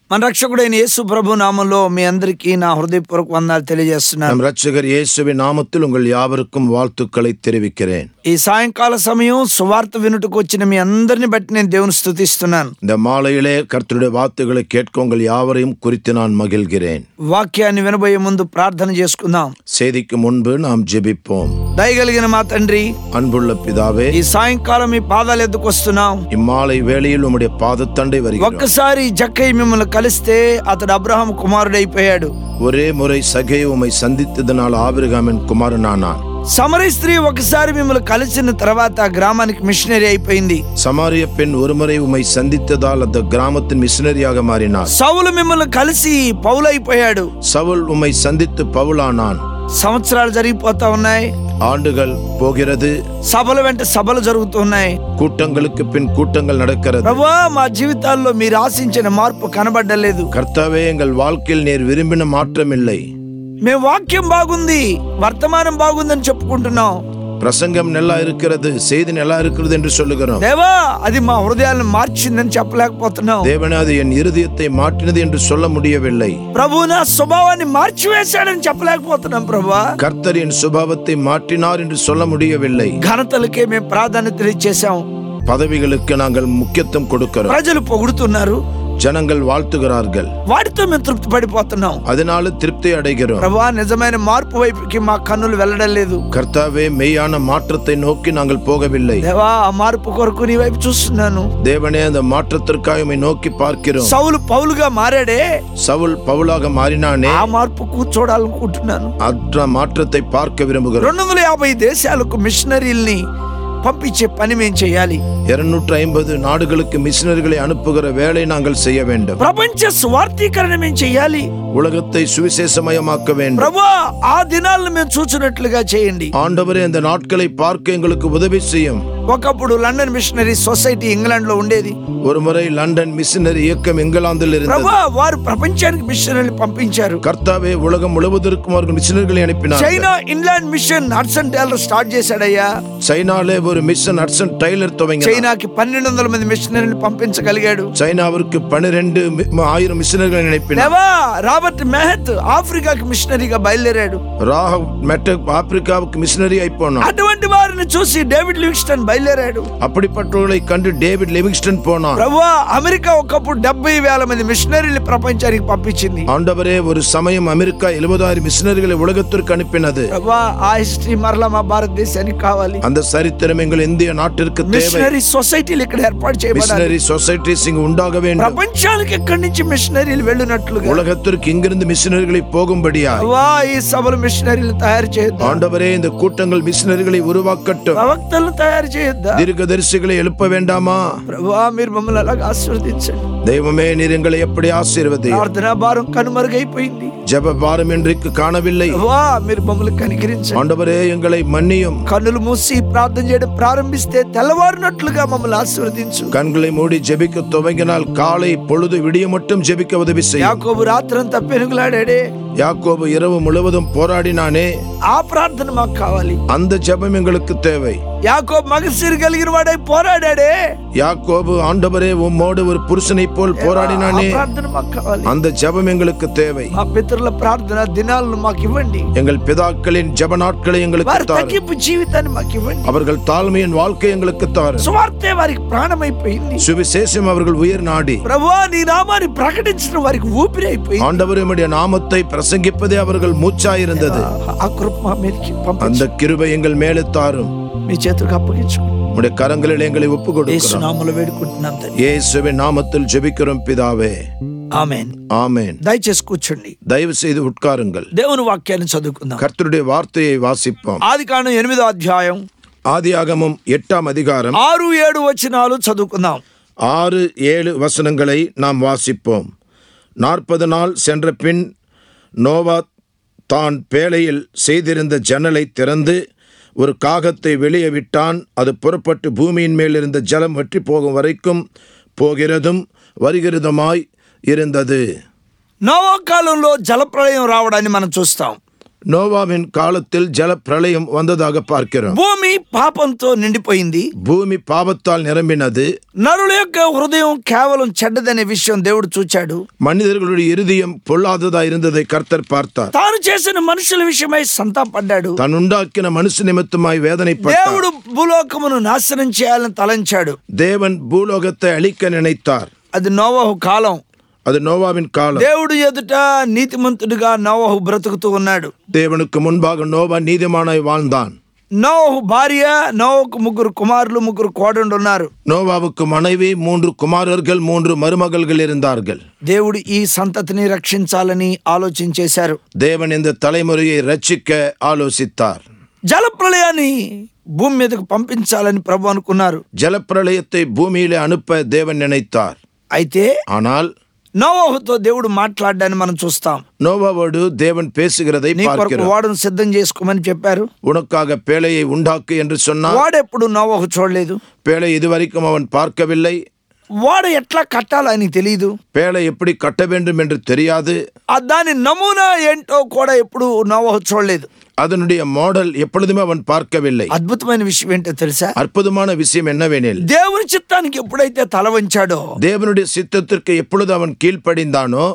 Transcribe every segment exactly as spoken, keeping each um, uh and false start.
మన రక్షకుడైన యేసు ప్రభు నామములో మీ అందరికీ నా హృదయపూర్వక వందనాలు తెలియజేస్తున్నాను. நம் இரட்சகர் இயேசுவின் நாமத்தில் உங்கள் யாவருக்கும் வாழ்த்துக்களை தெரிவிக்கிறேன். ఈ సాయంకాల సమయం సువార్త వినుటకు వచ్చిన మీ అందరిని బట్టి నేను దేవుని స్తుతిస్తున్నాను. இந்த மாலையிலே கர்த்தருடைய வார்த்தைகளை கேட்க உங்கள் யாவரையும் குறித்து நான் மகிழ்கிறேன். వాక్యాన్ని వినబోయే ముందు ప్రార్థన చేసుకుందాం. செய்திக்கு முன்பு நாம் ஜெபிப்போம். దయగలిగిన మా తండ్రి, அன்புள்ள பிதாவே, ఈ సాయంకాలం మీ పాదాల ఎద్దుకు వస్తున్నాం. இம்மாலை வேளையில் உம்முடைய பாதத்தண்டை வருகிறோம். ఒక్కసారి జక్కయ్య మిమ్మల్ని కలిస్తే అతడు అబ్రహాం కుమారుడు అయిపోయాడు. ஒரே முறை சகே உம்மை சந்தித்ததனால் ஆபிரகாமின் குமாரனானான். సమరయ స్త్రీ ఒకసారి మిమ్మల్ని కలిసిన తర్వాత గ్రామానికి మిషనరీ అయిపోయింది. சமாரிய பெண் ஒருமுறை உம்மை சந்தித்ததால் அந்த கிராமத்தின் மிஷனரியாக மாறினார். సౌలు మిమ్మల్ని కలిసి పౌలు అయిపోయాడు. சவுல் உம்மை சந்தித்து பவுலானான். సంవత్సరాలు జరిగిపోతా ఉన్నాయి. ஆண்டுகள் போகிறது. సభల వెంట సభలు జరుగుతున్నాయి. கூட்டங்களுக்கு பின் கூட்டங்கள் நடக்கிறது. ప్రభువా, మా జీవితాల్లో మీరు ఆశించిన మార్పు కనబడలేదు. கர்த்தாவே, எங்கள் வாழ்க்கையில் நீர் விரும்பின மாற்றம் இல்லை. మేము వాక్యం బాగుంది, వర్తమానం బాగుందని చెప్పుకుంటున్నాం. பிரசங்கம் நல்லா இருக்கிறது, செய்தி நல்லா இருக்கிறது என்று சொல்லுகிறோம். దేవా, అది మా హృదయాలను మార్చిందని చెప్పలేకపోతున్నాం. தேவனே, அது என் இருதயத்தை மாற்றினது என்று சொல்ல முடியவில்லை. ప్రభు, నా స్వభావాన్ని మార్చివేశాడని చెప్పలేకపోతున్నాం. ప్రభువా, கர்த்தர் என் சுபாவத்தை மாற்றினார் என்று சொல்ல முடியவில்லை. ఘనతలకే మేము ప్రాధాన్యత ఇచ్చేసాం. பதவிகளுக்கு நாங்கள் முக்கியத்துவம் கொடுக்கிறோம். ప్రజలు పొగుడుతున్నారు, ஜனங்கள் வாழ்த்துகிறார்கள், వాటితో మేము తృప్తి పడిపోతున్నాం. அதனால திருப்தி அடைகிறோம். ప్రభువా, నిజమైన మార్పు వైపుకి మా కన్నులు వెళ్ళడం లేదు. கர்த்தாவே, மெய்யான மாற்றத்தை நோக்கி நாங்கள் போகவில்லை. దేవా, ఆ మార్పు కొరకు నీ వైపు చూస్తున్నాను. தேவனே, அந்த மாற்றத்திற்காக உம்மை நோக்கி பார்க்கிறோம். సౌలు పౌలుగా మారాడే, சவுல் பவுலாக மாறினானே, ఆ మార్పుకు చూడాలనుకుంటున్నాను. அந்த மாற்றத்தை பார்க்க விரும்புகிறோம். రెండు వందల యాభై దేశాలకు మిషనరీల్ని పంపించే పని మేము చేయాలి. இருநூற்று ஐம்பது நாடுகளுக்கு மிஷனரிகளை அனுப்புகிற வேலை நாங்கள் செய்ய வேண்டும். ప్రపంచ స్వార్థీకరణ మేము చేయాలి. உலகத்தை சுவிசேஷமயமாக்க வேண்டும். ప్రభువా, ఆ దినాలను మేము చూచినట్లుగా చేయండి. ஆண்டவரே, அந்த நாட்களை பார்க்க எங்களுக்கு உதவி செய்யும். ఒకప్పుడు లండన్ మిషనరీ సొసైటీ ఇంగ్లాండ్ లో ఉండేది. ஒரு முறை லண்டன் மிஷனரி இயக்கம் இங்கிலாந்தில் இருந்தது. ప్రభువా, వారు ప్రపంచానికి మిషనరీలు పంపించారు. கர்த்தாவே, உலகம் முழுவதற்கும் அவர்கள் மிஷனரிகளை அனுப்பினார். China Inland Mission Hudson Taylor start చేశాడయ్యా. சைனாலே ஒரு மிஷன் ஹட்சன் டైలర్ துவங்கினார். చైనాకి పన్నెండు వందల మంది మిషనరీలు పంపించగలిగాడు. சைனாவிற்கு பன்னிரண்டு ஆயிரம் மிஷனரிகளை அனுப்பினார். దేవా, రాబర్ట్ మెహత్ ఆఫ్రికాకి మిషనరీగా బయలుదేరాడు. ராஹவ் மெட்டக் ஆப்பிரிக்காவுக்கு மிஷனரி ஆயி போனார். అటువంటి వారిని చూసి డేవిడ్ లివింగ్స్టన్ బయలుదేరాడు. அப்படிப்பட்டவர்களை கண்டு டேவிட் லிவிங்ஸ்டன் போனார். ప్రభువా, అమెరికా ఒకప్పుడు డెబ్బై వేల మంది మిషనరీలు ప్రపంచానికి పంపించింది. ஆண்டவரே, ஒரு சமயம் அமெரிக்கா எழுபதாயிரம் மிஷனரிகளை உலகத்திற்கு அனுப்பினது. ప్రభువా, ఆ హిస్టరీ మరలా మా భారతదేశానికి కావాలి. அந்த சரித்திரம் எங்கள் இந்திய நாட்டிற்கு தேவை. మిషనరీ సొసైటీలు ఇక్కడ ఏర్పాటు చేయబడాలి. மிஷனரி சொசைட்டிஸ் இங்கு உண்டாக வேண்டும். ప్రపంచానికి ఇక్కడి నుంచి మిషనరీలు వెళ్ళినట్లుగా உலகத்திற்கு இங்கிருந்து மிஷனரிகளை போகும்படியா ప్రభువా, ఈ సభలు మిషనరీలు తయారు చేయొద్దు. ஆண்டவரே, இந்த கூட்டங்கள் மிஷனரிகளை உருவாக்கட்டும். ప్రవక్తలను తయారు చేయొద్దా? தீர்க்கதரிசிகளை எழுப்ப வேண்டாமா? ప్రభువా, మీరు మమ్మల్ని అలాగా ఆశీర్వదించండి. தெய்வமே, நீர் எங்களை எப்படி ஆசீர்வதி. ప్రార్థనా భారం కనుమరుగైపోయింది. ஜெப பாரம் இன்றைக்கு காணவில்லை. ప్రభువా, మీరు మమ్మల్ని కనికరించండి. ஆண்டவரே, எங்களை மன்னியும். కన్నులు మూసి ప్రార్థన చేయడం ప్రారంభిస్తే తెల్లవారినట్లుగా మమ్మల్ని ఆశీర్వదించు. கண்களை மூடி ஜெபிக்க துவங்கினால் காலை பொழுது விடிய மட்டும் ஜெபிக்க உதவி செய்யும். యాకోబు రాత్రంతా పెనుగులాడాడే, யாக்கோபு இரவு முழுவதும் போராடினானே, ఆ ప్రార్థన మాకు కావాలి. அந்த ஜெபம் எங்களுக்கு தேவை. యాకోబు మగసిరి కలిగిన వాడై పోరాడాడే, யாக்கோபு, ஆண்டவரே, உம்மோடு ஒரு புருஷனை போல் போராடினானே, ఆ ప్రార్థన మాకు కావాలి. அந்த ஜெபம் எங்களுக்கு தேவை. మా పితరుల ప్రార్థన దినాలను మాకు ఇవ్వండి. எங்கள் பிதாக்களின் ஜெப நாட்களை எங்களுக்கு వారి தாரும். తగ్గింపు జీవితాన్ని మాకు ఇవ్వండి. அவர்கள் தாழ்மையின் வாழ்க்கை எங்களுக்கு தாரும். సువార్తే వారికి ప్రాణమైపోయింది. சுவிசேஷம் அவர்கள் உயிர் நாடி. ప్రభువా, నీ నామాన్ని ప్రకటించడం వారికి ఊపిరి అయిపోయింది. ஆண்டவரே, உம்முடைய நாமத்தை பிரசங்கிப்பதே அவர்கள் மூச்சாயிருந்தது. ఆ కృప మా మీదకి పంపించు. அந்த கிருபை எங்கள் மேலே தாரும். మీ చేతులకు అప్పగించుకోండి. உம்முடைய கரங்களில் எங்களை ஒப்பு యేసు கொடுக்கிறோம். నామములో వేడుకుంటున్నాం తండ్రి. இயேசுவின் நாமத்தில் ஜெபிக்கிறோம் பிதாவே. ఆమేన్. ஆமென். దయచేసి కూర్చోండి. தயவு செய்து உட்காருங்கள். దేవుని వాక్యాన్ని చదువుకుందాం. கர்த்தருடைய வார்த்தையை வாசிப்போம். ఆదికాండం ఎనిమిదో అధ్యాయం ஆதியாகமம் எட்டாம் அதிகாரம் ఆరు ఏడు వచనాలు చదువుకుందాం. ஆறு ஏழு வசனங்களை நாம் வாசிப்போம். நாற்பது நாள் சென்ற பின் நோவா தான் பேழையில் செய்திருந்த ஜன்னலை திறந்து ஒரு காகத்தை வெளியே விட்டான். அது புறப்பட்டு பூமியின் மேல் இருந்த ஜலம் வற்றி போகும் வரைக்கும் போகிறதும் வருகிறதுமாய் இருந்தது. నోవా కాలంలో జలప్రళయం రావడాన్ని మనం చూస్తాం. நோவாவின் காலத்தில் ஜல பிரளயம் வந்ததாக பார்க்கிறோம். భూమి పాపంతో నిండిపోయింది. பூமி பாவத்தால் நிரம்பினது. నరుల యొక్క హృదయం కేవలం చెడ్డదనే విషయం దేవుడు చూచాడు. மனிதர்களுடைய இருதயம் பொல்லாததா இருந்ததை கர்த்தர் பார்த்தார். తాను చేసిన మనుషుల విషయమై సంతాపడ్డాడు. தான் உண்டாக்கின மனுஷ நிமித்தமாய் வேதனைப்பட்டார். దేవుడు భూలోకమును నాశనం చేయాలని తలంచాడు. தேவன் பூலோகத்தை அழிக்க நினைத்தார். అది నోవహు కాలం. அது நோவாவின் காலம். దేవుడు ఎదుట నీతిమంతుడిగా నోవహు బ్రతుకుతూ ఉన్నాడు. தேவனுக்கு முன்பாக நோவா நீதிமானாய் வாழ்ந்தான். నోవహు భార్య, నోవహుకు ముగ్గురు కుమారులు, ముగ్గురు కోడళ్ళు ఉన్నారు. நோவாவுக்கு மனைவி, மூன்று குமாரர்கள், மூன்று மருமகள்கள் இருந்தார்கள். దేవుడు ఈ సంతతిని రక్షించాలని ఆలోచించేశారు. தேவன் இந்த தலைமுறையை ரட்சிக்க ஆலோசித்தார். జల ప్రళయాన్ని భూమి మీదకు పంపించాలని ప్రభు అనుకున్నారు. ஜலப்பிரளயத்தை பூமியிலே அனுப்ப தேவன் நினைத்தார். అయితే ஆனால் నోవహుతో దేవుడు మాట్లాడడాన్ని మనం చూస్తాం. நோவாவோடு தேவன் பேசுகிறதை నీ కొరకు பார்க்கிறோம். వాడును సిద్ధం చేసుకోమని చెప్పారు. உனக்காக பேழையை உண்டாக்கு என்று சொன்னார். వాడెప్పుడు నోవహు చూడలేదు. பேழை இதுவரைக்கும் அவன் பார்க்கவில்லை. వాడు ఎట్లా కట్టాలో ఆయనకి తెలియదు. பேழை எப்படி கட்ட வேண்டும் என்று தெரியாது. ఆ దాని నమూనా ఏంటో కూడా ఎప్పుడు నోవహు చూడలేదు. அதனுடைய மாடல் எப்பொழுதுமே அவன் பார்க்கவில்லை. అద్భుతమైన విషయం ఏంటో తెలుసా? அற்புதமான விஷயம் என்னவெனில், దేవుని చిత్తానికి ఎప్పుడైతే తల వంచాడో, தேவனுடைய சித்தத்திற்கு எப்பொழுது அவன் கீழ்ப்படிந்தானோ,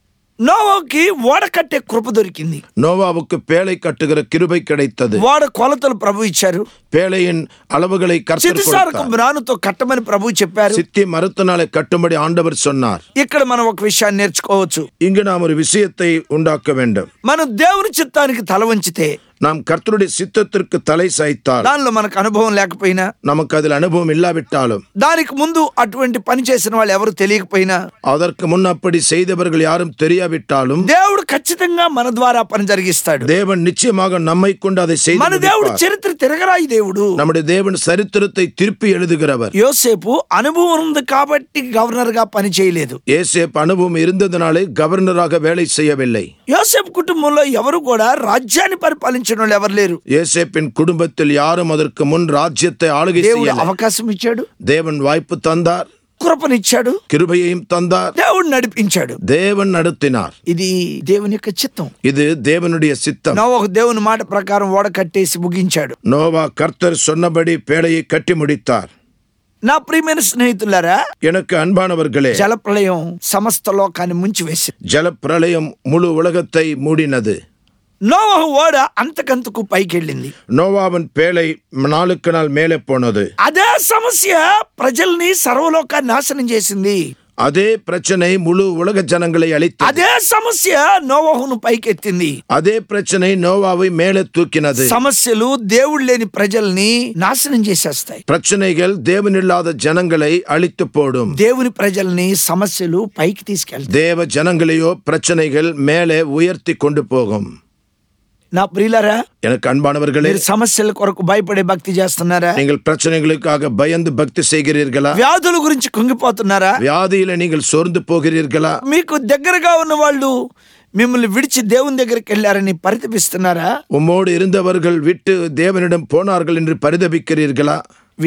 నోవహుకి ఓడ కట్టే కృప దొరికింది. நோவாவுக்கு பேழை கட்டுகிற கிருபை கிடைத்தது. ఓడ కొలతలు ప్రభు ఇచ్చారు. பேழையின் அளவுகளை கர்த்தர் చితిసారక கொடுத்தார். మ్రానుతో కట్టమని ప్రభు చెప్పారు. சித்தி மரத்தினாலே கட்டும்படி ஆண்டவர் சொன்னார். ఇక్కడ మనం ఒక విషయాన్ని నేర్చుకోవచ్చు. இங்கு நாம் ஒரு விஷயத்தை உண்டாக்க வேண்டும். మనం దేవుని చిత్తానికి తల వంచితే, நாம் கர்த்தருடைய சித்தத்திற்கு தலை சாய்த்தால், దానిలో మనకు అనుభవం లేకపోయినా, நமக்கு அதில் அனுபவம் இல்லாவிட்டாலும், దానికి ముందు అటువంటి పని చేసిన వాళ్ళు ఎవరు తెలియకపోయినా, அதற்கு முன் அப்படி செய்தவர்கள் யாரும் தெரியாவிட்டாலும், దేవుడు ఖచ్చితంగా మన ద్వారా పని జరిగిస్తాడు. தேவன் நிச்சயமாக நம்மை கொண்டு அதை செய்து మన దేవుడు முடிப்பார். చరిత్ర తిరగరాయి దేవుడు. நம்முடைய தேவன் சரித்திரத்தை திருப்பி எழுதுகிறவர். యోసేపు అనుభవం ఉంది కాబట్టి గవర్నర్ గా పని చేయలేదు. ஏசேப் அனுபவம் இருந்ததினாலே கவர்னராக வேலை செய்யவில்லை. యోసేపు కుటుంబంలో ఎవరు కూడా రాజ్యాన్ని పరిపాలించిన వాళ్ళు ఎవరు లేరు. ஏசேப்பின் குடும்பத்தில் யாரும் அதற்கு முன் ராஜ்யத்தை ஆளுகை దేవుడు செய்யவில்லை. అవకాశం ఇచ్చాడు, தேவன் வாய்ப்பு தந்தார், కృపనిచ్చాడు, கிருபையையும் தந்தார், దేవుడు నడిపించాడు. தேவன் நடத்தினார். ఇది దేవుని యొక్క చిత్తం. இது தேவனுடைய சித்தம். నోవహు దేవుని మాట ప్రకారం ఓడ కట్టేసి ముగించాడు. நோவா கர்த்தர் சொன்னபடி பேழையை கட்டி முடித்தார். నా ప్రియమైన స్నేహితులారా, எனக்கு அன்பானவர்களே, జలప్రళయం సమస్త లోకాన్ని ముంచివేసి, ஜல பிரளயம் முழு உலகத்தை மூடினது. నోవహు ఓడ అంతకంతకు పైకెళ్ళింది. நோவாவின் பேழை நாளுக்கு நாள் மேலே போனது. అదే సమస్య ప్రజల్ని సర్వలోకాన్ని నాశనం చేసింది. அதே பிரச்சனை முழு உலக ஜனங்களை அழித்தது. అదే సమస్య నోవహును పైకెత్తింది. அதே பிரச்சனை நோவாவை மேலே தூக்கினது. సమస్యలు దేవుడు లేని ప్రజల్ని నాశనం చేసేస్తాయి. பிரச்சனைகள் தேவனில்லாத ஜனங்களை அழித்து போடும். దేవుని ప్రజల్ని సమస్యలు పైకి తీసుకెళ్తాయి. தேவ ஜனங்களையோ பிரச்சனைகள் மேலே உயர்த்தி கொண்டு போகும். నా ప్రియులారా, எனக்கு అన్பானவர்களே, మీరు సమస్యల కొరకు భయపడే భక్తి చేస్తున్నారా? நீங்கள் பிரச்சனைகளுக்காக பயந்து பக்தி செய்கிறீர்களா? వ్యాధుల గురించి కుంగిపోతున్నారా? வியாதியில நீங்கள் சோர்ந்து போகிறீர்களா? మీకు దగ్గరగా ఉన్న వాళ్ళు మిమ్మల్ని విడిచి దేవుని దగ్గరికి వెళ్ళారని పరితపిస్తున్నారా? உம்மோடு இருந்தவர்கள் விட்டு தேவனிடம் போனார்கள் என்று பரிதபிக்கிறீர்களா?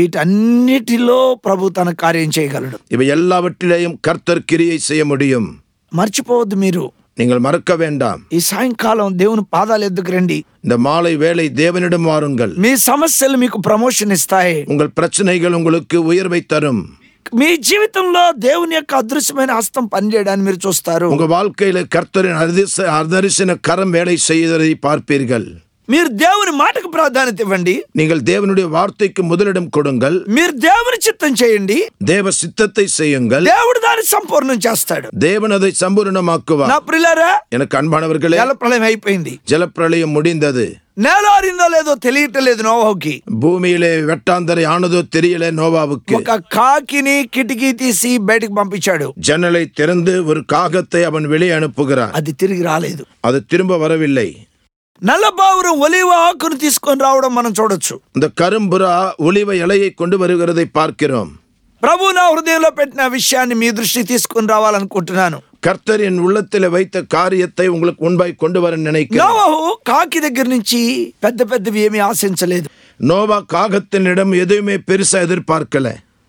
వీటన్నిటిలో ప్రభు తన కార్యం చేయగలడు. இவை எல்லாவற்றிலேயும் கர்த்தர் கிரியை செய்ய முடியும். మర్చిపోవద్దు. మీరు நீங்கள் மறக்க வேண்டாம். ఈ సాయంకాలం దేవుని పాదాలు ఎద్దుకు రండి. இந்த மாலை வேளை தேவனிடம் வாருங்கள். మీ సమస్యలు మీకు ప్రమోషన్ ఇస్తాయి. உங்கள் பிரச்சனைகள் உங்களுக்கு உயர்வை தரும். మీ జీవితంలో దేవుని యొక్క అదృశ్యమైన హస్తం పనిచేయడాన్ని మీరు చూస్తారు. உங்க வாழ்க்கையில கர்த்தரின் அதிர்ச அதரிசன கரம் வேலை செய்வதை பார்ப்பீர்கள். మీరు దేవుని మాటకు ప్రాధాన్యత ఇవ్వండి. நீங்கள் தேவனுடைய வார்த்தைக்கு முதலிடம் கொடுங்கள். మీరు దేవుని చిత్తం చేయండి. தேவ சித்தத்தை செய்யுங்கள். దేవుడు దాన్ని సంపూర్ణం చేస్తాడు. தேவன் அதை சம்பூர்ணமாக்குவார். నా ప్రియులారా, எனக்கு అన్பாనவர்களே, జలప్రళయం అయిపోయింది. ஜலப்பிரளயம் முடிந்தது. నేల ఆరిందో లేదో తెలియటం లేదు నోవహుకి. பூமியிலே வெட்டாந்தரை ஆனதோ தெரியல நோவாவுக்கு. ఒక కాకిని కిటికీ తీసి బయటకు పంపించాడు. ஜன்னலை திறந்து ஒரு காகத்தை அவன் வெளியே அனுப்புகிறான். అది తిరిగి రాలేదు. அது திரும்ப வரவில்லை. నల్లబావురం ఒలివ ఆకును తీసుకొని రావడం మనం చూడొచ్చు. இந்த கரும்புறா ஒலிவ இலையை கொண்டு வருகிறதை பார்க்கிறோம். ప్రభు నా హృదయంలో పెట్టిన విషయాన్ని మీ దృష్టికి తీసుకొని రావాలనుకుంటున్నాను. கர்த்தர் என் உள்ளத்தில் வைத்த காரியத்தை உங்களுக்கு முன்பாய் கொண்டு வர நினைக்கிறேன். నోవహు కాకి దగ్గర నుంచి పెద్ద పెద్దవి ఏమీ ఆశించలేదు. நோவா காகத்தினிடம் எதுவுமே பெருசா எதிர்பார்க்கல.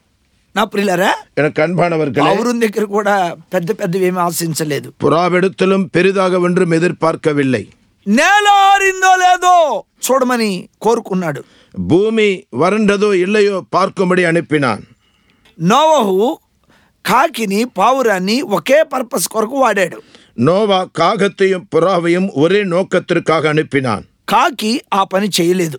నా ప్రియులారా, எனக்கு அன்பானவர்களே, పౌరుని దగ్గర కూడా పెద్ద పెద్దవి ఏమీ ఆశించలేదు. புறாவிடத்திலும் பெரிதாக ஒன்றும் எதிர்பார்க்கவில்லை. నేల ఆరిందో లేదో చూడమని కోరుకున్నాడు. பூமி வறண்டதோ இல்லையோ பார்க்கும்படி அனுப்பினான். నోవహు కాకిని పావురాన్ని ఒకే పర్పస్ కొరకు వాడాడు. நோவா காகத்தையும் புறாவையும் ஒரே நோக்கத்திற்காக அனுப்பினான். కాకి ఆ పని చేయలేదు.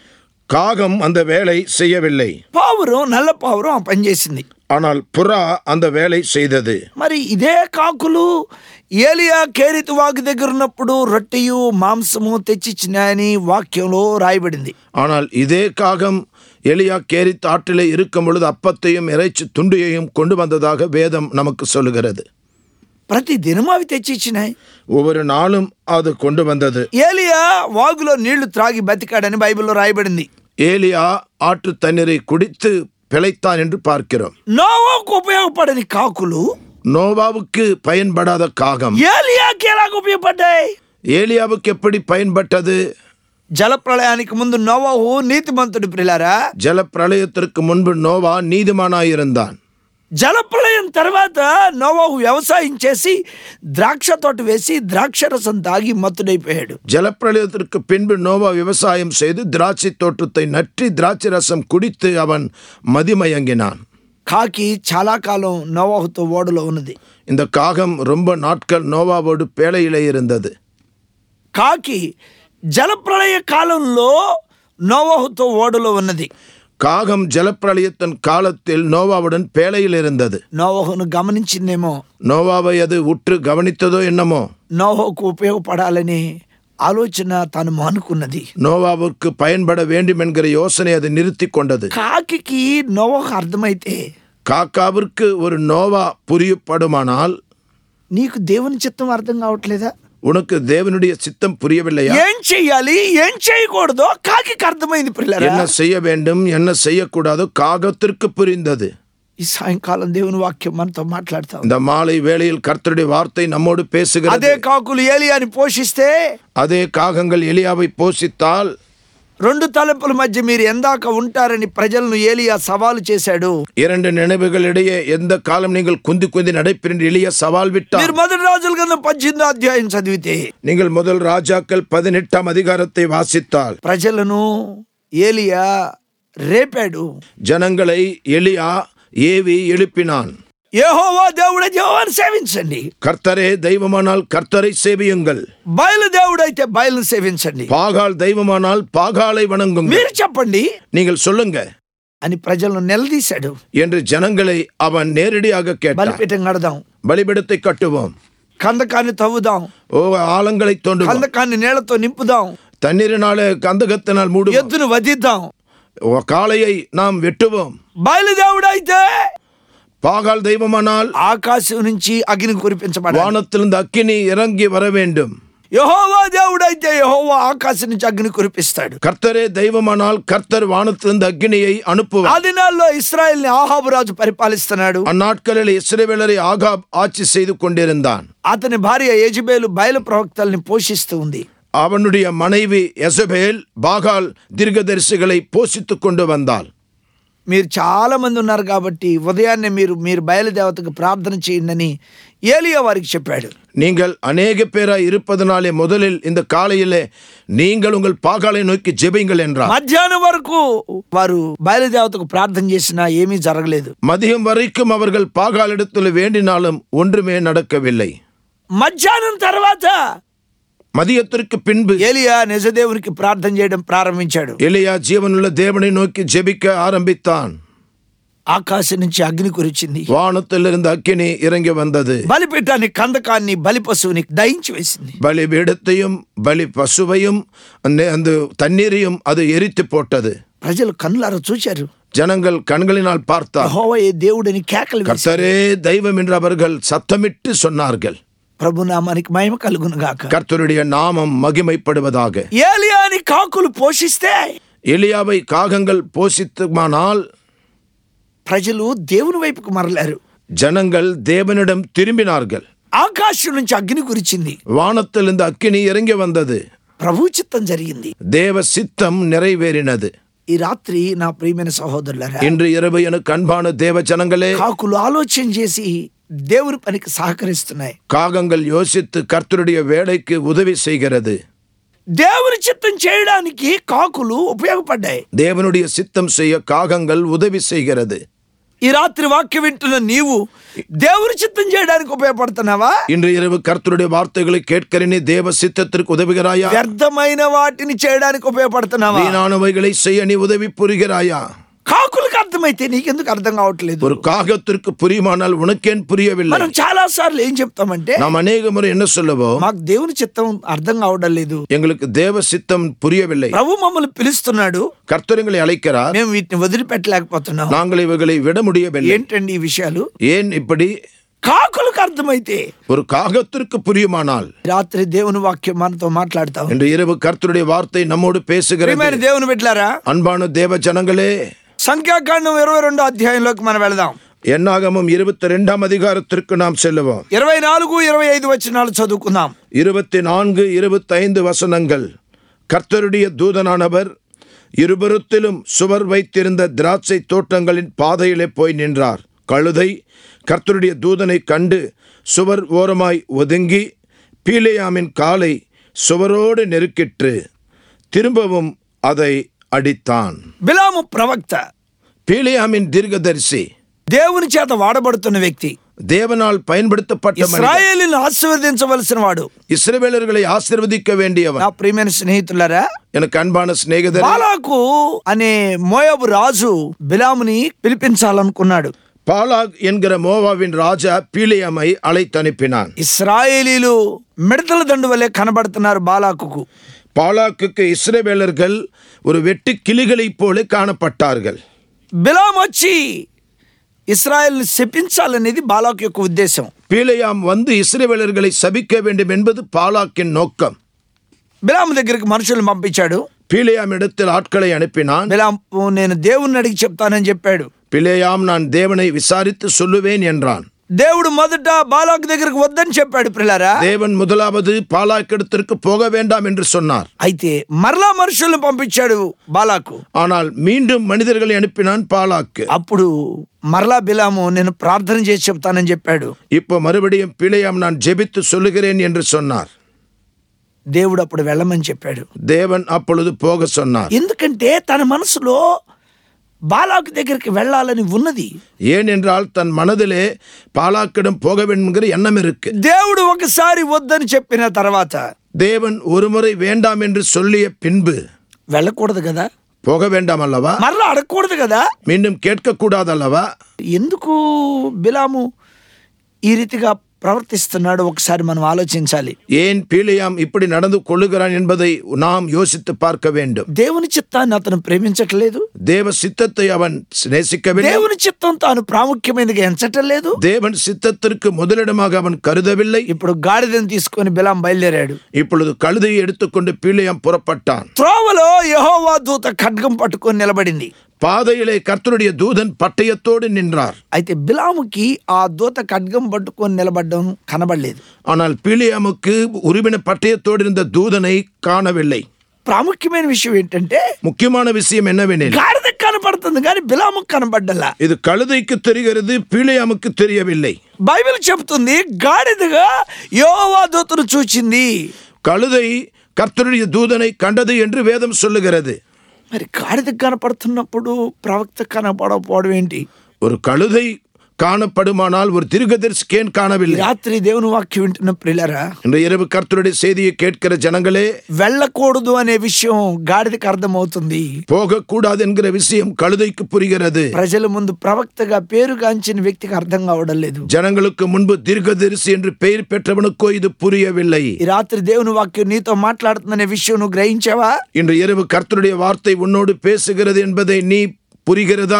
காகம் அந்த வேலை செய்யவில்லை. పావురం నల్ల పావురం ఆ పని చేసింది. ஆனால் புறா அந்த வேலை செய்தது. మరి ఇదే కాకులు ఏలియా కేరితు వాగు దగ్గర ఉన్నప్పుడు రొట్టెయు మాంసము తెచ్చిచ్చినాయని వాక్యంలో రాయబడింది. ஆனால் இதே காகம் எலியா கேரித் ஆற்றிலே இருக்கும் பொழுது அப்பத்தையும் இறைச்சி துண்டியையும் கொண்டு வந்ததாக வேதம் நமக்கு சொல்லுகிறது. ప్రతి దినం అవి తెచ్చిచ్చినాయి. ஒவ்வொரு நாளும் அது கொண்டு வந்தது. ఏలియా వాగులో నీళ్లు త్రాగి బతికాడని బైబిల్లో రాయబడింది. ஏலியா ஆற்று தண்ணீரை குடித்து பிழைத்தான் என்று பார்க்கிறோம். నోవాకు ఉపయోగపడని కాకులు நோவாவுக்கு பயன்படாத காகம் ఏలియాకి ఎలాగ ఉపయోగపడ్డాయి? ஏலியாவுக்கு எப்படி பயன்பட்டது? జల ప్రళయానికి ముందు నోవాహు నీతిమంతుడు ప్రియులారా. ஜல பிரளயத்திற்கு முன்பு நோவா நீதிமானாயிருந்தான். జల ప్రళయం తర్వాత నోవాహు వ్యవసాయం చేసి ద్రాక్ష తోట వేసి ద్రాక్ష రసం తాగి మత్తుడైపోయాడు. ஜலப்பிரளயத்திற்கு பின்பு நோவா விவசாயம் செய்து திராட்சை தோட்டத்தை நற்றி திராட்சை ரசம் குடித்து அவன் மதிமயங்கினான். కాకి చాలా కాలం నోవాహుతో ఓడలో ఉన్నది. இந்த காகம் ரொம்ப நாட்கள் நோவாவோடு பேழையிலே இருந்தது. కాకి జల ప్రళయ కాలంలో నోవాహుతో ఓడలో ఉన్నది. காகம் ஜலப்பிரளயத்தின் காலத்தில் நோவாவுடன் பேழையில் இருந்தது. నోవాహును గమనించిందేమో. நோவாவை அது உற்று கவனித்ததோ என்னமோ. నోవాహుకు ఉపయోగపడాలని ఆలోచన తాను మానుకున్నది. நோவாவுக்கு பயன்பட வேண்டும் என்கிற யோசனை அது நிறுத்தி கொண்டது. కాకి నోవాహు అర్థమైతే காக்காவிற்கு ஒரு நோவா புரியப்படுமானால் నీకు దేవుని చిత్తం అర్థం కావట్లేదా? உனக்கு தேவனுடைய சித்தம் புரியவில்லையா? ఏం చెయ్యాలి ఏం చేయకూడదో కాకి అర్థమైంది పిల్లరా. என்ன செய்ய வேண்டும் என்ன செய்யக்கூடாதோ காகத்திற்கு புரிந்தது. ఈ సాయంకాలం దేవుని వాక్యం మనతో మాట్లాడతాం. இந்த மாலை வேளையில் கர்த்தருடைய வார்த்தை நம்மோடு பேசுகிறது. అదే కాకులు ఏలియాని పోషిస్తే, அதே காகங்கள் எலியாவை போஷித்தால் రెండు తలంపుల మధ్య మీరు ఎందాక ఉంటారని ప్రజలను ఏలియా సవాలు చేశాడు. இரண்டு நினைவுகளிடையே எந்த காலம் நீங்கள் குந்தி குந்தி நடைபெற எலியா சவால் விட்டார். మీరు మొదటి రాజుల గ్రంథం పద్దెనిమిదో అధ్యాయం చదివితే, நீங்கள் முதல் ராஜாக்கள் பதினெட்டாம் அதிகாரத்தை வாசித்தால் ప్రజలను ఏలియా రేపాడు. ஜனங்களை எலியா ஏவி எழுப்பினான். యెహోవా దేవుడే యెహోవాను సేవించండి. கர்த்தரே தெய்வமானால் கர்த்தரை சேவியுங்கள். బయలు దేవుడైతే బయలును సేవించండి. பாகால் தெய்வமானால் பாகாலை வணங்குங்கள். మీరు చెప్పండి நீங்கள் சொல்லுங்க అని ప్రజలను నిలదీశాడు. என்று ஜனங்களை அவன் நேரடியாக கேட்டான். బలిపీఠం కడదాం, பலிபீடத்தை கட்டுவோம், కందకాన్ని తవ్వుదాం, ஓ ஆலங்களை தோண்டுவோம், కందకాన్ని నీళ్లతో నింపుదాం, தண்ணீரினாலே கந்தகத்தினால் மூடுவோம், ఎద్దును వధిద్దాం. ஓ காளையை நாம் வெட்டுவோம். బయలుదేవుడైతే பாகால் தெய்வமானால் ఆకాశం నుంచి అగ్ని కురిపించబడాలి. வானத்திலிருந்து அக்கினி இறங்கி வர வேண்டும். యెహోవా దేవుడైతే యెహోవా ఆకాశం నుంచి అగ్ని కురిపిస్తాడు. கர்த்தரே தெய்வமானால் கர்த்தர் வானத்திலிருந்து அக்கினியை அனுப்புவார். ఆ దినాల్లో ఇశ్రాయేల్ని ఆహాబు రాజు పరిపాలిస్తున్నాడు. அந்நாட்களில் இஸ்ரவேலரை ஆகாப் ஆட்சி செய்து கொண்டிருந்தான். అతని భార్య యెజబెలు బయలు ప్రవక్తల్ని పోషిస్తూ ఉంది. அவனுடைய மனைவி எசபேல் பாகால் தீர்க்கதரிசிகளை போஷித்துக் கொண்டு வந்தாள். మీరు చాలా మంది ఉన్నారు కాబట్టి ఉదయాన్నే మీరు మీరు బయలుదేవతకు ప్రార్థన చేయండి ఏలియా వారికి చెప్పాడు. நீங்கள் அநேக பேராய் இருப்பதனாலே முதலில் இந்த காலையிலே நீங்கள் உங்கள் பாகாலை நோக்கி ஜெபியுங்கள் என்றார். మధ్యాహ్నం వరకు వారు బయలుదేవతకు ప్రార్థన చేసినా ఏమీ జరగలేదు. மதியம் வரைக்கும் அவர்கள் பாகாலிடத்தில் வேண்டினாலும் ஒன்றுமே நடக்கவில்லை. మధ్యాహ్నం తర్వాత மதியத்திற்கு பின்பு ఏలియా నిజదేవునికి ప్రార్థన చేయడం ప్రారంభించాడు. எலியா ஜீவனுள்ள தேவனை நோக்கி ஜெபிக்க ஆரம்பித்தான். ఆకాశం నుంచి అగ్ని కురిచింది. வானத்திலிருந்து அக்கினி இறங்கி வந்தது. బలిపీఠాన్ని కందకాన్ని బలి పశువుని దహించి వేసింది. பலிபீடத்தையும் பலி பசுவையும் அந்த தண்ணீரையும் அது எரித்து போட்டது. ప్రజలు కన్నులారా చూశారు. ஜனங்கள் கண்களினால் பார்த்தார். యెహోవాయే దేవుడని కేకలు వేశారు. கர்த்தரே தெய்வம் என்று அவர்கள் சத்தமிட்டு சொன்னார்கள். ప్రభు నామానికి మహిమ కలుగును గాక. கர்த்தருடைய நாமம் மகிமைப்படுவதாக. ఏలియాని కాకులు పోషిస్తే, எலியாவை காகங்கள் போஷித்துமானால் ప్రజలు దేవుని వైపుకు మరలారు. ஜனங்கள் தேவனிடம் திரும்பினார்கள். ఆకాశం నుంచి అగ్ని కురిచింది. வானத்திலிருந்து அக்கினி இறங்கி வந்தது. ప్రభు చిత్తం జరిగింది. தேவ சித்தம் நிறைவேறினது. ఈ రాత్రి నా ప్రియమైన సహోదరులారా, இன்று இரவு எனக்கு அன்பான தேவ ஜனங்களே, కాకులు ఆలోచన చేసి దేవుని పనికి సహకరిస్తున్నాయి. காகங்கள் யோசித்து கர்த்தருடைய வேலைக்கு உதவி செய்கிறது. దేవుని చిత్తం చేయడానికి కాకులు ఉపయోగపడ్డాయి. தேவனுடைய சித்தம் செய்ய காகங்கள் உதவி செய்கிறது. ఈ రాత్రి వాక్యం వింటున్న నీవు దేవుని చిత్తం చేయడానికి ఉపయోగపడుతున్నావా? இன்று இரவு கர்த்தருடைய வார்த்தைகளை கேட்கிற நீ தேவ சித்தத்திற்கு உதவுகிறாயா? వ్యర్థమైన వాటిని చేయడానికి ఉపయోగపడుతున్నావా? வீணானவைகளை செய்ய நீ உதவி புரிகிறாயா? కాకులకు అర్థమైతే నీకెందుకు అర్థం కావట్లేదు? ஒரு காகத்திற்கு புரியுமானால் உனக்கேன் புரியவில்லை? మనం చాలా సార్లు ఏం చెప్తామంటే, நாம் அநேக முறை என்ன சொல்லுவோம்? మాకు దేవుని చిత్తం అర్థం కావడం లేదు, எங்களுக்கு தேவ சித்தம் புரியவில்லை. ప్రభు మమ్మల్ని పిలుస్తున్నాడు, கர்த்தர் எங்களை அழைக்கிறார், మేము వీటిని వదిలిపెట్టలేకపోతున్నాం. நாங்கள் இவைகளை விட முடியவில்லை. ఏంటండి ఈ విషయాలు? ஏன் இப்படி? కాకులకు అర్థమైతే, ஒரு காகத்திற்கு புரியுமானால் రాత్రి దేవుని వాక్యం మనతో మాట్లాడతాం. இன்று இரவு கர்த்தருடைய வார்த்தை நம்மோடு பேசுகிறது. దేవుని బిడ్డలారా, அன்பான தேவ ஜனங்களே, సంఖ్యాకాండం ఇరవై రెండో అధ్యాయంలోకి మనం వెళదాం. என்னாகமம் இருபத்தி ரெண்டாம் அதிகாரத்திற்கு நாம் செல்லுவோம். ఇరవై నాలుగు ఇరవై ఐదు వచనాలు చదువుకుందాం. இருபத்தி நான்கு இருபத்தி ஐந்து வசனங்கள். கர்த்தருடைய தூதனானவர் இருபுறத்திலும் சுவர் வைத்திருந்த திராட்சை தோட்டங்களின் பாதையிலே போய் நின்றார். கழுதை கர்த்தருடைய தூதனை கண்டு சுவர் ஓரமாய் ஒதுங்கி பீலேயாமின் காலை சுவரோடு நெருக்கிற்று, திரும்பவும் அதை அடித்தான். బిలాము ప్రవక్త, பீலேயாமின் தீர்க்கதரிசி, దేవుని చేత వాడబడుతున్న వ్యక్తి, தேவனால் பயன்படுத்தப்பட்ட மனிதன், ఇశ్రాయేలును ఆశీర్వదించవలసిన వాడు, இஸ்ரவேலர்களை ஆசீர்வதிக்க வேண்டியவன். నా ప్రియమైన స్నేహితులారా, எனக்கு அன்பான சிநேகிதரே, బాలాకు అనే మోయాబు రాజు బిలాముని పిలిపించాలనుకున్నాడు. பாலாக் என்கிற மோவாவின் ராஜா பீலேயாமை அழைத்தனுப்பினான். ఇశ్రాయేలీలు మిడతల దండు వలె కనబడుతున్నారు బాలాకుకు. பாலாக்குக்கு இஸ்ரவேலர்கள் ஒரு வெட்டு கிளிகளைப் போல காணப்பட்டார்கள். బిలాము వచ్చి ఇశ్రాయేల్ శపించాలనేది బాలాకు యొక్క ఉద్దేశం. பீலேயாம் வந்து இஸ்ரவேலர்களை சபிக்க வேண்டும் என்பது பாலாக்கின் நோக்கம். బిలాము దగ్గరికి మనుషులను పంపించాడు. பீலேயாம் இடத்தில் ஆட்களை அனுப்பினான். బిలాము, నేను దేవుణ్ణి అడిగి చెప్తానని చెప్పాడు. பிலேயாம், நான் தேவனை விசாரித்து சொல்லுவேன் என்றான். దేవుడు మొదట బాలాకు దగ్గరికి వద్దని చెప్పాడు. ప్రియులారా, தேவன் முதலாவது பாலாக்கிடத்திற்கு போக வேண்டாம் என்று சொன்னார். అయితే మరలా మనుషులను పంపించాడు బాలాకు. ஆனால் மீண்டும் மனிதர்களை அனுப்பினான் பாலாக்கு. అప్పుడు మరలా బిలాము, నేను ప్రార్థన చేసి చెప్తానని చెప్పాడు. இப்போ மறுபடியும் பிலேயாம், நான் ஜெபித்து சொல்லுகிறேன் என்று சொன்னார். దేవుడు అప్పుడు వెళ్ళమని చెప్పాడు. தேவன் அப்பொழுது போக சொன்னார். ఎందుకంటే తన మనసులో బాలాకు దగ్గరికి వెళ్ళాలని ఉన్నది. ஏனென்றால் தன் மனதிலே பாலாக்கிடம் போக வேண்டும் என்கிற எண்ணம் இருக்கு. దేవుడు ఒకసారి వద్దని చెప్పిన తర్వాత, தேவன் ஒருமுறை வேண்டாம் என்று சொல்லிய பின்பு వెళ్ళకూడదు కదా, போக வேண்டாம் அல்லவா? మరలా అడగకూడదు కదా, மீண்டும் கேட்க கூடாது அல்லவா? ఎందుకు బిలాము ఈ రీతిగా ప్రవర్తిస్తున్నాడు ఒకసారి మనం ఆలోచించాలి. ஏன் பீலேயாம் இப்படி நடந்து கொள்ளுகிறான் என்பதை நாம் யோசித்து பார்க்க வேண்டும். దేవుని చిత్తాన్ని అతను ప్రేమించట్లేదు, தேவ சித்தத்தை அவன் நேசிக்கவில்லை, దేవుని చిత్తం తాను ప్రాముఖ్యమైనదిగా ఎంచటం లేదు, தேவன் சித்தத்திற்கு முதலிடமாக அவன் கருதவில்லை. ఇప్పుడు గాడిదను తీసుకొని బిలాం బయలుదేరాడు. இப்பொழுது கழுதையை எடுத்துக்கொண்டு பீலேயாம் புறப்பட்டான். త్రోవలో యెహోవా దూత ఖడ్గం పట్టుకొని నిలబడింది. பாதையிலே கர்த்தருடைய தூதன் பட்டயத்தோடு நின்றார். అయితే బిలాముకి ఆ దూత ఖడ్గం పట్టుకొని నిలబడడం కనబడలేదు. ஆனால் பீலேயாமுக்கு உருவின பட்டயத்தோடு இருந்த தூதனை காணவில்லை. ప్రాముఖ్యమైన విషయం ఏంటంటే, முக்கியமான விஷயம் என்னவெனில், గాడిద కనబడుతుంది కానీ బిలాముకు కనబడ్డలా. இது கழுதைக்கு தெரிகிறது, பீலேயாமுக்கு தெரியவில்லை. బైబిల్ చెప్తుంది గాడిదగా యెహోవా దూతను చూచింది. கழுதை கர்த்தருடைய தூதனை கண்டது என்று வேதம் சொல்லுகிறது. మరి గాడిద కనపడుతున్నప్పుడు ప్రవక్త కనపడకపోవడం ఏంటి? ஒரு கழுதை காணப்படுமானால் ஒரு தீர்க்கதரிசி ஏன் காணவில்லை? రాత్రి దేవుని వాక్యం వింటున్న ప్రియులారా, இந்த இரவு கர்த்தருடைய செய்தியை கேட்கிற ஜனங்களே, వెళ్ళకూడదు అనే విషయం గాడిదకి అర్థమవుతుంది. போகக்கூடாது என்கிற விஷயம் கழுதைக்கு புரிகிறது. ప్రజల ముందు ప్రవక్తగా పేరుగాంచిన వ్యక్తికి అర్థం కావడం లేదు. ஜனங்களுக்கு முன்பு தீர்க்கதரிசி என்று பெயர் பெற்றவனுக்கோ இது புரியவில்லை. ఈ రాత్రి దేవుని వాక్యం నీతో మాట్లాడుతుందనే విషయం నువ్వు గ్రహించావా? இன்று இரவு கர்த்தருடைய வார்த்தை உன்னோடு பேசுகிறது என்பதை நீ புரிகிறதா?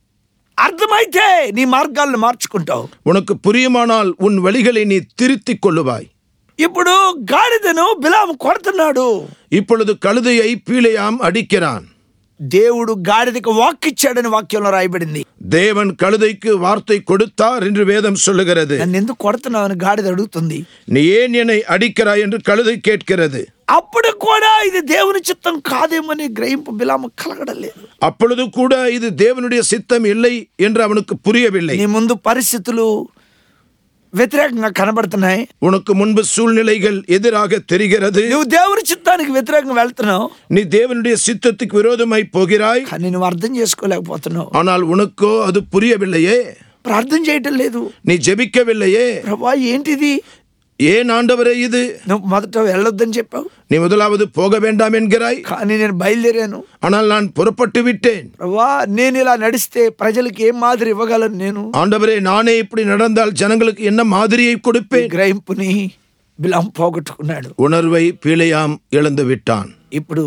అర్థమైతే నీ మార్గాలను మార్చుకుంటావు. உனக்கு புரியுமானால் உன் வழிகளை நீ திருத்திக் கொள்ளுவாய். ఇప్పుడు గాడిదను బిలాము కొడుతున్నాడు. இப்பொழுது கழுதையை பீலேயாம் அடிக்கிறான். దేవుడు గాడిదకు వాక్కిచ్చాడని వాక్యంలో రాయబడింది. தேவன் கழுதைக்கு வார்த்தை கொடுத்தார் என்று வேதம் சொல்லுகிறது. నన్ను ఎందుకు కొడుతున్నావని గాడిద అడుగుతుంది. நீ ஏன் என்னை அடிக்கிறாய் என்று கழுதை கேட்கிறது. అప్పుడు కూడా ఇది దేవుని చిత్తం కాదేమని గ్రహింపు బిలాము కలగడం లేదు. அப்பொழுது கூட இது தேவனுடைய சித்தம் இல்லை என்று அவனுக்கு புரியவில்லை. నీ ముందు పరిస్థితులు వ్యతిరేకంగా కనబడుతున్నాయి. உனக்கு முன்பு சூழ்நிலைகள் எதிராக தெரிகிறது. నువ్వు దేవుని చిత్తానికి వ్యతిరేకంగా వెళ్తున్నావు, நீ தேவனுடைய சித்தத்துக்கு விரோதமாய் போகிறாய். కానీ నువ్వు అర్థం చేసుకోలేకపోతున్నావు. ஆனால் உனக்கோ அது புரியவில்லையே. ప్రార్థన చేయటం లేదు, நீ ஜெபிக்கவில்லையே. ప్రభా ఏంటిది, ஏன் ஆண்டவரே இது? నువ్వు మొదట వెళ్ళొద్దని చెప్పావు, நீ முதலாவது போக வேண்டாம் என்கிறாய். కానీ నేను బయలుదేరాను. ஆனால் நான் புறப்பட்டு விட்டேன். ప్రభా నేను ఇలా నడిస్తే ప్రజలకు ఏం మాదిరి ఇవ్వగలను? నేను ஆண்டவரே, நானே இப்படி நடந்தால் ஜனங்களுக்கு என்ன மாதிரியை கொடுப்பேன்? గ్రహింపుని బిలాము పోగొట్టుకున్నాడు. உணர்வை பிலேயாம் இழந்து விட்டான். ఇప్పుడు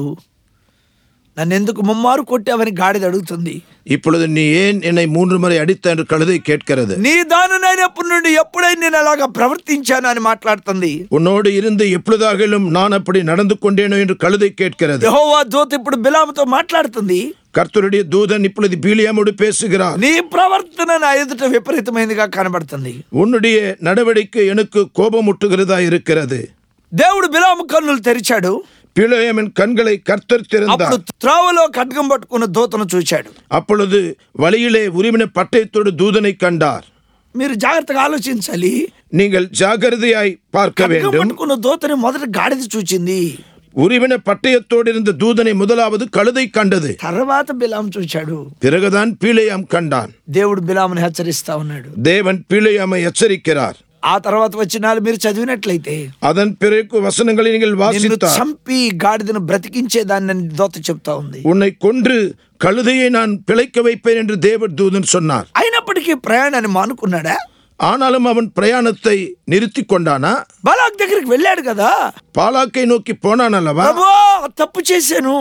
నన్ను ఎందుకు ముమ్మారు కొట్టావని గాడిద అడుగుతుంది. இப்பொழுது நீ ஏன் என்னை மூன்று முறை அடித்த என்று கழுதை கேட்கிறது. నీ దానినైనప్పటి నుండి ఎప్పుడైనా నేను అలాగా ప్రవర్తించాను అని మాట్లాడుతుంది. உன்னோடு இருந்து எப்பொழுதாகிலும் நான் அப்படி நடந்து கொண்டேனோ என்று கழுதை கேட்கிறது. యెహోవా దూత ఇప్పుడు బిలాముతో మాట్లాడుతుంది. கர்த்தருடைய தூதன் இப்பொழுது பிலேயாமோடு பேசுகிறார். నీ ప్రవర్తన నా ఎదుట విపరీతమైనదిగా కనబడుతుంది. உன்னுடைய நடவடிக்கை எனக்கு கோபமுட்டுகிறதா இருக்கிறது. దేవుడు బిలాము కన్నులు తెరిచాడు. பிலேயாமின் கண்களை கர்த்தர் திறந்தார். అప్పుడు త్రోవలో ఖడ్గం పట్టుకున్న దూతను చూశాడు. அப்பொழுது வழியிலே உரிமின பட்டயத்தோடு தூதனை கண்டார். మీరు జాగ్రత్తగా ఆలోచించాలి. நீங்கள் ஜாகிரதையாய் பார்க்க ఖడ్గం வேண்டும். పట్టుకున్న దూతని మొదట గాడిద చూచింది, உரிவின பட்டயத்தோடு இருந்த தூதனை முதலாவது கழுதை கண்டது. తర్వాత బిలాము చూశాడు. பிறகுதான் பிலேயாம் கண்டான். దేవుడు బిలాముని హెచ్చరిస్తా ఉన్నాడు. தேவன் பிலேயாமை எச்சரிக்கிறார். ఆ తర్వాత వచ్చినాలు మీరు చదివినట్లయితే அதன் பிறகு வசனங்களை நீங்கள் నిన్ను வாசித்தார். చంపి గాడిదను బ్రతికించేదాన్ని దూత చెప్తా ఉంది. உன்னை கொன்று கழுதையை நான் பிழைக்க வைப்பேன் என்று தேவ தூதன் சொன்னார். అయినప్పటికీ ప్రయాణాన్ని మానుకున్నాడా? ஆனாலும் அவன் பிரயாணத்தை நிறுத்தி கொண்டானா? బాలాక్ దగ్గరికి వెళ్ళాడు కదా. பாலாக்கை நோக்கி போனான் அல்லவா? ప్రభువా తప్పు చేశాను,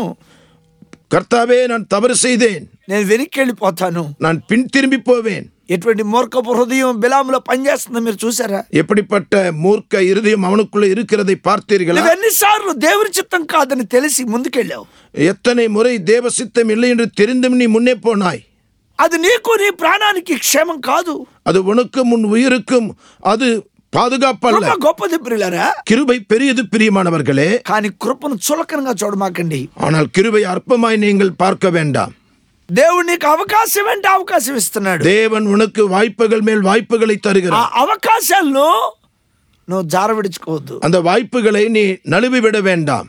கர்த்தாவே நான் தவறு செய்தேன், నేను వెనక్కి వెళ్ళిపోతాను. நான் பின் திரும்பி போவேன். ఎటువంటి మూర్ఖపు హృదయం బిలాములో పనిచేస్తుందో మీరు చూసారా? எப்படிப்பட்ட மூர்க்க இருதயம் அவனுக்குள்ள இருக்கிறதை பார்த்தீர்களா? నువ్వు ఎన్నిసార్లు దేవుని చిత్తం కాదని తెలిసి ముందుకెళ్ళావు? எத்தனை முறை தேவ சித்தம் இல்லை என்று தெரிந்தும் நீ முன்னே போனாய். అది నీకు నీ ప్రాణానికి క్షేమం కాదు. அது உனக்கும் உன் உயிருக்கும் அது பாதுகாப்பல்ல. కృప గొప్పది ప్రియులారా, கிருபை பெரியது பிரியமானவர்களே. కానీ కృపను చులకనగా చూడమాకండి. ஆனால் கிருபை அற்பமாய் நீங்கள் பார்க்க வேண்டாம். దేవుడు నీకు అవకాశం అంటే అవకాశం ఇస్తున్నాడు. தேவன் உனக்கு வாய்ப்புகள் மேல் வாய்ப்புகளை ఆ தருகிறார். అవకాశాలను నువ్వు జారవిడుచుకోవద్దు. அந்த வாய்ப்புகளை நீ நழுவி விட வேண்டாம்.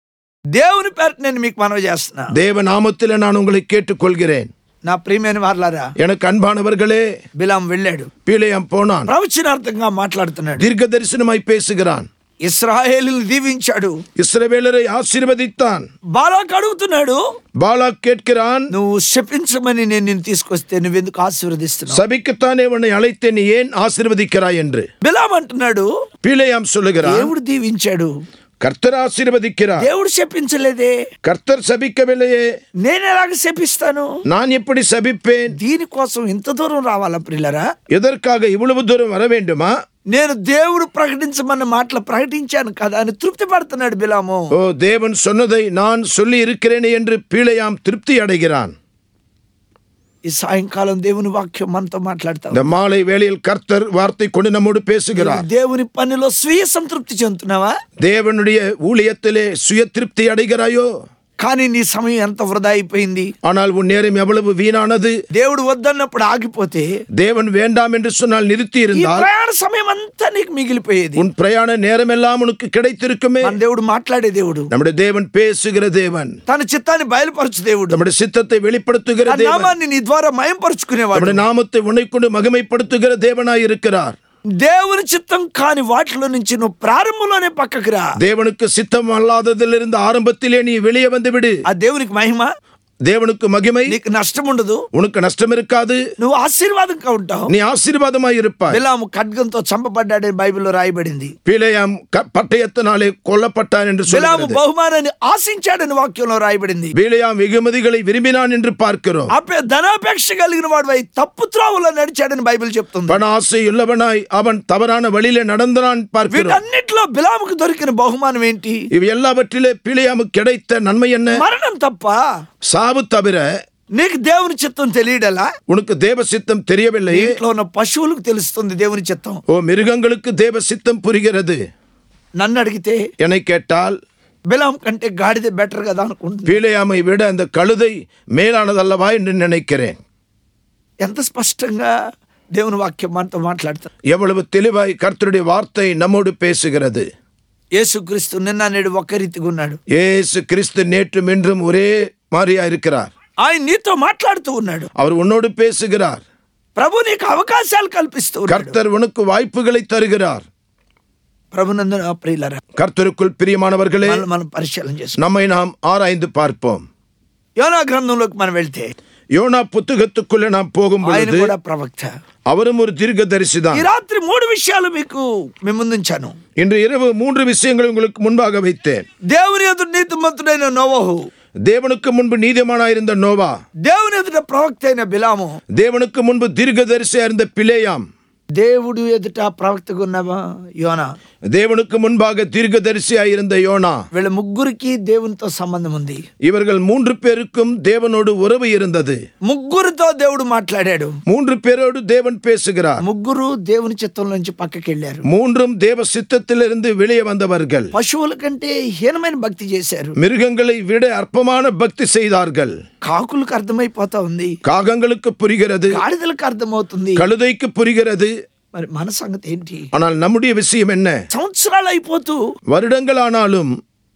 దేవుని పేరు నేను మీకు మనవి చేస్తున్నా. தேவ நாமத்திலே நான் உங்களை கேட்டுக்கொள்கிறேன். నా ప్రియమైన వారలారా, எனக்கு అన్பானவர்களே, బిలాం వెళ్ళాడు, பிலேயாம் போனான், ప్రవచనార్థంగా మాట్లాడుతున్నాడు, தீர்க்க தரிசனமாய் பேசுகிறான், ఇశ్రాయేలును దీవించాడు, இஸ்ரவேலரை ஆசீர்வதித்தான். బాలాక్ అడుగుతున్నాడు, பாலாக் கேட்கிறான், నువ్వు శపించమని నేను నిన్ను తీసుకొస్తే నువ్వెందుకు ఆశీర్వదిస్తున్నావు? சபிக்கத்தானே உன்னை அழைத்தேன், நீ ஏன் ஆசீர்வதிக்கிறாய் என்று. బిలాం అంటున్నాడు, பிலேயாம் சொல்லுகிறான், దేవుడు దీవించాడు, கர்த்தர் ஆசீர்வதிக்கிறார், దేవుడు శపించలేదే, கர்த்தர் சபிக்கவில்லையே, నేను ఎలాగ శపిస్తాను? நான் எப்படி சபிப்பேன்? దీనికోసం ఇంత దూరం రావాలా ప్రియులారా? எதற்காக இவ்வளவு தூரம் வர வேண்டுமா? నేను దేవుడు ప్రకటించమన్న మాటలు ప్రకటించాను కదా అని తృప్తి పడుతున్నాడు బిలాము. ஓ, தேவன் சொன்னதை நான் சொல்லி இருக்கிறேன் என்று பிலேயாம் திருப்தி அடைகிறான். ఈ సాయంకాలం దేవుని వాక్యం మనతో మాట్లాడతాం. இந்த மாலை வேளையில் கர்த்தர் வார்த்தை கொண்டு நம்மோடு பேசுகிறார். దేవుని పనిలో స్వీయ సంతృప్తి చెందుతున్నావా? தேவனுடைய ஊழியத்திலே சுய திருப்தி அடைகிறாயோ? కానీ నీ సమయం ఎంత వృధా అయిపోయింది. ஆனால் உன் நேரம் எவ்வளவு வீணானது. దేవుడు వద్దన్నప్పుడు ఆగిపోతే, தேவன் வேண்டாம் என்று சொன்னால் நிறுத்தி ఈ இருந்தால் ప్రయాణ సమయం అంతా నీకు మిగిలిపోయేది. உன் பிரயாண நேரம் எல்லாம் உனக்கு கிடைத்திருக்குமே. మన దేవుడు మాట్లాడే దేవుడు, நம்முடைய தேவன் பேசுகிற தேவன், తన చిత్తాన్ని బయలుపరచు దేవుడు, நம்முடைய சித்தத்தை வெளிப்படுத்துகிற తన தேவன், నామాన్ని నీ ద్వారా మయంపరుచుకునేవాడు, நம்முடைய நாமத்தை உன்னை கொண்டு மகிமைப்படுத்துகிற தேவனாய் இருக்கிறார். దేవుని చిత్తం కాని వాటిలో నుంచి నువ్వు ప్రారంభంలోనే పక్కకు రా. தேவனுக்கு சித்தம் அல்லாததிலிருந்து ஆரம்பத்திலே நீ வெளியே வந்து விடு. ఆ దేవునికి మహిమ, தேவனுக்கு மகிமை, నీకు నష్టం ఉండదు, உனக்கு நஷ்டம் இருக்காது, నువ్వు ఆశీర్వాదంగా ఉంటావు. நீ ஆசீர்வாதமாய் இருப்பாய். బిలాము ఖడ్గంతో చంపబడ్డాడని బైబిల్లో రాయబడింది. பிலேயாம் க- பட்டயத்தினாலே கொல்லப்பட்டான் என்று బిలాము சொல்கிறது. బహుమానాన్ని ఆశించాడని వాక్యంలో రాయబడింది. பிலேயாம் வெகுமதிகளை விரும்பினான் என்று பார்க்கிறோம். అప్పే ధనాపేక్ష కలిగిన వాడు తప్పు త్రోవలో నడిచాడని బైబిల్ చెప్తుంది. பண ஆசை உள்ளவனாய் அவன் தவறான வழியிலே நடந்தான் பார்க்கிறோம். వీటన్నిటిలో బిలాముకు దొరికిన బహుమానం ఏంటి? இவை எல்லாவற்றிலே பிலேயாமுக்கு கிடைத்த நன்மை என்ன? మరణం తప్ప. சாவு தவிர నీకు దేవుని చిత్తం తెలియడలా? உனக்கு தேவ சித்தம் தெரியவில்லையே. ఇంట్లో ఉన్న పశువులకు తెలుస్తుంది దేవుని చిత్తం. ஓ, மிருகங்களுக்கு தேவ சித்தம் புரிகிறது. నన్ను అడిగితే என்னை கேட்டால் బిలాం కంటే గాడిద బెటర్ కదా అనుకుంటుంది. பிலேயாமை விட அந்த கழுதை மேலானதல்லவா என்று நினைக்கிறேன். ఎంత స్పష్టంగా దేవుని వాక్యం మనతో మాట్లాడుతుంది. எவ்வளவு தெளிவாய் கர்த்தருடைய வார்த்தை நம்மோடு பேசுகிறது. యేసుక్రీస్తు నిన్న నేడు ఒక్క రీతిగా ఉన్నాడు. இயேசு கிறிஸ்து நேற்றும் இன்றும் ஒரே மாதிரியா இருக்கிறார். ఆయన నీతో మాట్లాడుతూ ఉన్నాడు. அவர் உன்னோடு பேசுகிறார். ప్రభు నీకు అవకాశాలు కల్పిస్తూ ఉన్నాడు. கர்த்தர் உனக்கு வாய்ப்புகளை தருகிறார். ప్రభునందు ప్రియులారా, கர்த்தருக்குள் பிரியமானவர்களே, మనం పరిశీలన చేసుకుందాం. நம்மை நாம் ஆராய்ந்து பார்ப்போம். యోనా గ్రంథంలోకి మనం వెళ్తే யோனா புத்தகத்துக்குள்ளே நாம் ఆయన போகும்பொழுது కూడా ప్రవక్త. அவரும் ஒரு தீர்க்கதரிசிதான். ఈ రాత్రి మూడు విషయాలు మీకు మీ ముందుంచాను. இன்று இரவு மூன்று விஷயங்களை உங்களுக்கு முன்பாக வைத்தேன். దేవుని ఎదుట నీతిమంతుడైన నోవహు, தேவனுக்கு முன்பு நீதிமானாயிருந்த நோவா, దేవుని ఎదుట ప్రవక్త అయిన బిలాము, தேவனுக்கு முன்பு தீர்க்கதரிசியாயிருந்த பிலேயாம், దేవుడు ఎదుట ప్రవక్తగా ఉన్నవా యోనా, தேவனுக்கு முன்பாக தீர்க்கதரிசியாயிருந்த யோனா, వీళ్ళ ముగ్గురికి దేవునితో సంబంధం ఉంది. இவர்கள் மூன்று பேருக்கும் தேவனோடு உறவு இருந்தது. ముగ్గురితో దేవుడు మాట్లాడాడు. மூன்று பேரோடு தேவன் பேசுகிறார். ముగ్గురు దేవుని చిత్తంలో నుంచి పక్కకి వెళ్ళారు. மூன்றும் தேவ சித்தத்திலிருந்து வெளியே வந்தவர்கள். పశువుల కంటే హీనమైన భక్తి చేశారు. மிருகங்களை விட அற்பமான பக்தி செய்தார்கள். కాకులకు అర్థమైపోతా ఉంది, காகங்களுக்கு புரிகிறது, గాడిదలకు అర్థమవుతుంది. கழுதைக்கு புரிகிறது. మరి మన సంగతి ఏంటి? ஆனால் நம்முடைய விஷயம் என்ன? సంవత్సరాలు అయిపోతూ வருடங்கள் ஆனாலும்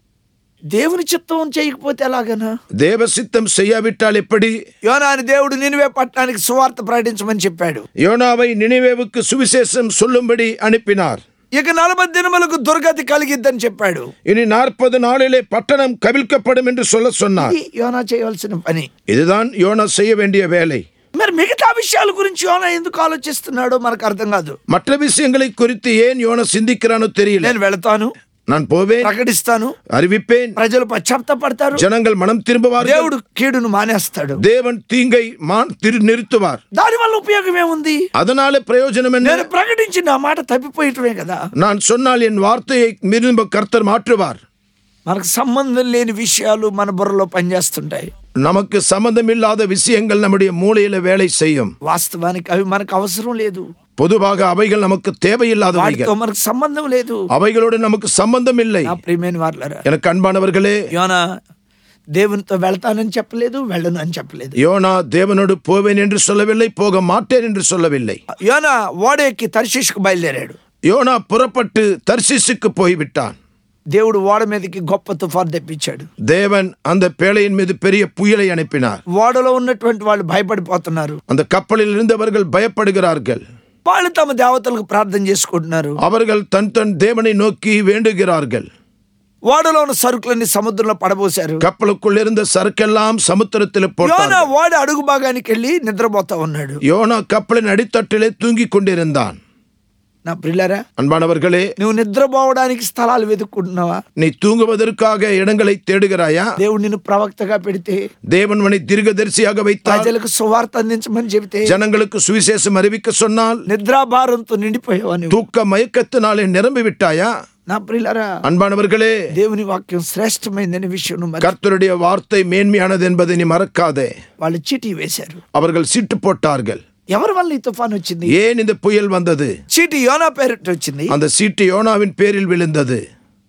దేవుని చిత్తం చేయకపోతే ఎలాగనా? தேவ சித்தம் செய்யாவிட்டால் எப்படி? యోనాని దేవుడు నినివే పట్టణానికి సువార్త ప్రకటించమని చెప్పాడు. யோனாவை நினிவேவுக்கு சுவிசேஷம் சொல்லும்படி அனுப்பினார். ఇక నలభై దినములకు దుర్గతి కలిగిద్దని చెప్పాడు. இனி நாற்பது நாளிலே பட்டணம் கவிழ்க்கப்படும் என்று சொல்ல சொன்னார். ఇది యోనా చేయవలసిన పని. இதுதான் யோனா செய்ய வேண்டிய வேலை. మరి మిగతా విషయాల గురించి యోనా ఎందుకు ఆలోచిస్తున్నాడో మనకు అర్థం కాదు. மற்ற விஷயங்களை குறித்து ஏன் யோனா சிந்திக்கிறானோ தெரியல. నేను వెళతాను, நான் போவேன், ప్రకటిస్తాను, அறிவிப்பேன், ప్రజలు పశ్చాత్తాపడతారు, ஜனங்கள் மனம் திரும்புவார்கள், దేవుడు కీడును మానేస్తాడు. தேவன் தீங்கை மான் திரு நிறுத்துவார். దాని వల్ల ఉపయోగం ఏముంది? அதனால பிரயோஜனம் என்ன? నేను ప్రకటించి నా మాట తప్పిపోయటమే కదా. நான் சொன்னால் என் வார்த்தையை திரும்ப கர்த்தர் மாற்றுவார். మనకు సంబంధం లేని విషయాలు మన బుర్రలో పనిచేస్తుంటాయి. நமக்கு சம்பந்தம் இல்லாத விஷயங்கள் நம்முடைய மூளையில வேலை செய்யும். వాస్తవానికి అవి మనకు అవసరం లేదు. பொதுவாக அவைகள் நமக்கு தேவையில்லாதவைகள். వాటితో మనకు సంబంధం లేదు. அவைகளோடு நமக்கு சம்பந்தம் இல்லை. నా ప్రియమైన వారలారా, எனக்கு అన్பாనவர்களே, యోనా దేవునితో వెళ్తానని చెప్పలేదు, వెళ్ళను అని చెప్పలేదు. யோனா தேவனோடு போவேன் என்று சொல்லவில்லை, போக மாட்டேன் என்று சொல்லவில்லை. యోనా ఓడ ఎక్కి తర్షీషుకు బయలుదేరాడు. யோனா புறப்பட்டு தர்சீசுக்கு போய்விட்டான். దేవుడు ఓడ మీదకి గొప్ప తుఫాను తెప్పించాడు. தேவன் அந்த பேழையின் மீது பெரிய புயலை அனுப்பினார். ఓడలో ఉన్నటువంటి వాళ్ళు భయపడిపోతున్నారు. அந்த கப்பலில் இருந்தவர்கள் பயப்படுகிறார்கள். వాళ్ళు తమ దేవతలకు ప్రార్థన చేసుకుంటున్నారు. அவர்கள் தன் தன் தேவனை நோக்கி வேண்டுகிறார்கள். ఓడలో ఉన్న సరుకులన్నీ సముద్రంలో పడబోశారు. கப்பலுக்குள் இருந்த சரக்கெல்லாம் சமுத்திரத்தில் యోనా போட்டார்கள். ఓడ అడుగు భాగానికి వెళ్ళి నిద్రపోతా ఉన్నాడు. யோனா கப்பலின் அடித்தட்டிலே தூங்கிக் கொண்டிருந்தான். నా ప్రియులారా, அன்பானவர்களே, నువ్వు నిద్రపోవడానికి స్థలాలు వెతుక్కుంటున్నావా? நீ தூங்குவதற்காக இடங்களை தேடுகிறாயா? దేవుడు నిన్ను ప్రవక్తగా పెడితే, தேவன் உன்னை தீர்க்கதரிசியாக வைத்தார், ప్రజలకు సువార్త అందించమని చెబితే, ஜனங்களுக்கு சுவிசேஷம் அறிவிக்க சொன்னால் నిద్రాభారంతో నిండిపోయావా నువ్వు? தூக்க மயக்கத்தினாலே நிரம்பி விட்டாயா? నా ప్రియులారా, அன்பானவர்களே, దేవుని వాక్యం శ్రేష్టమైనదని విషయం నువ్వు మర్చి- கர்த்தருடைய வார்த்தை மேன்மையானது என்பதை நீ மறக்காதே. వాళ్ళు చీటీ వేశారు. அவர்கள் சீட்டு போட்டார்கள். ఎవరి వల్ల ఈ తుఫాన్ వచ్చింది? ஏன் இந்த புயல் வந்தது? చీటీ యోనా పేరిట వచ్చింది. அந்த சீட்டு யோனாவின் பேரில் விழுந்தது.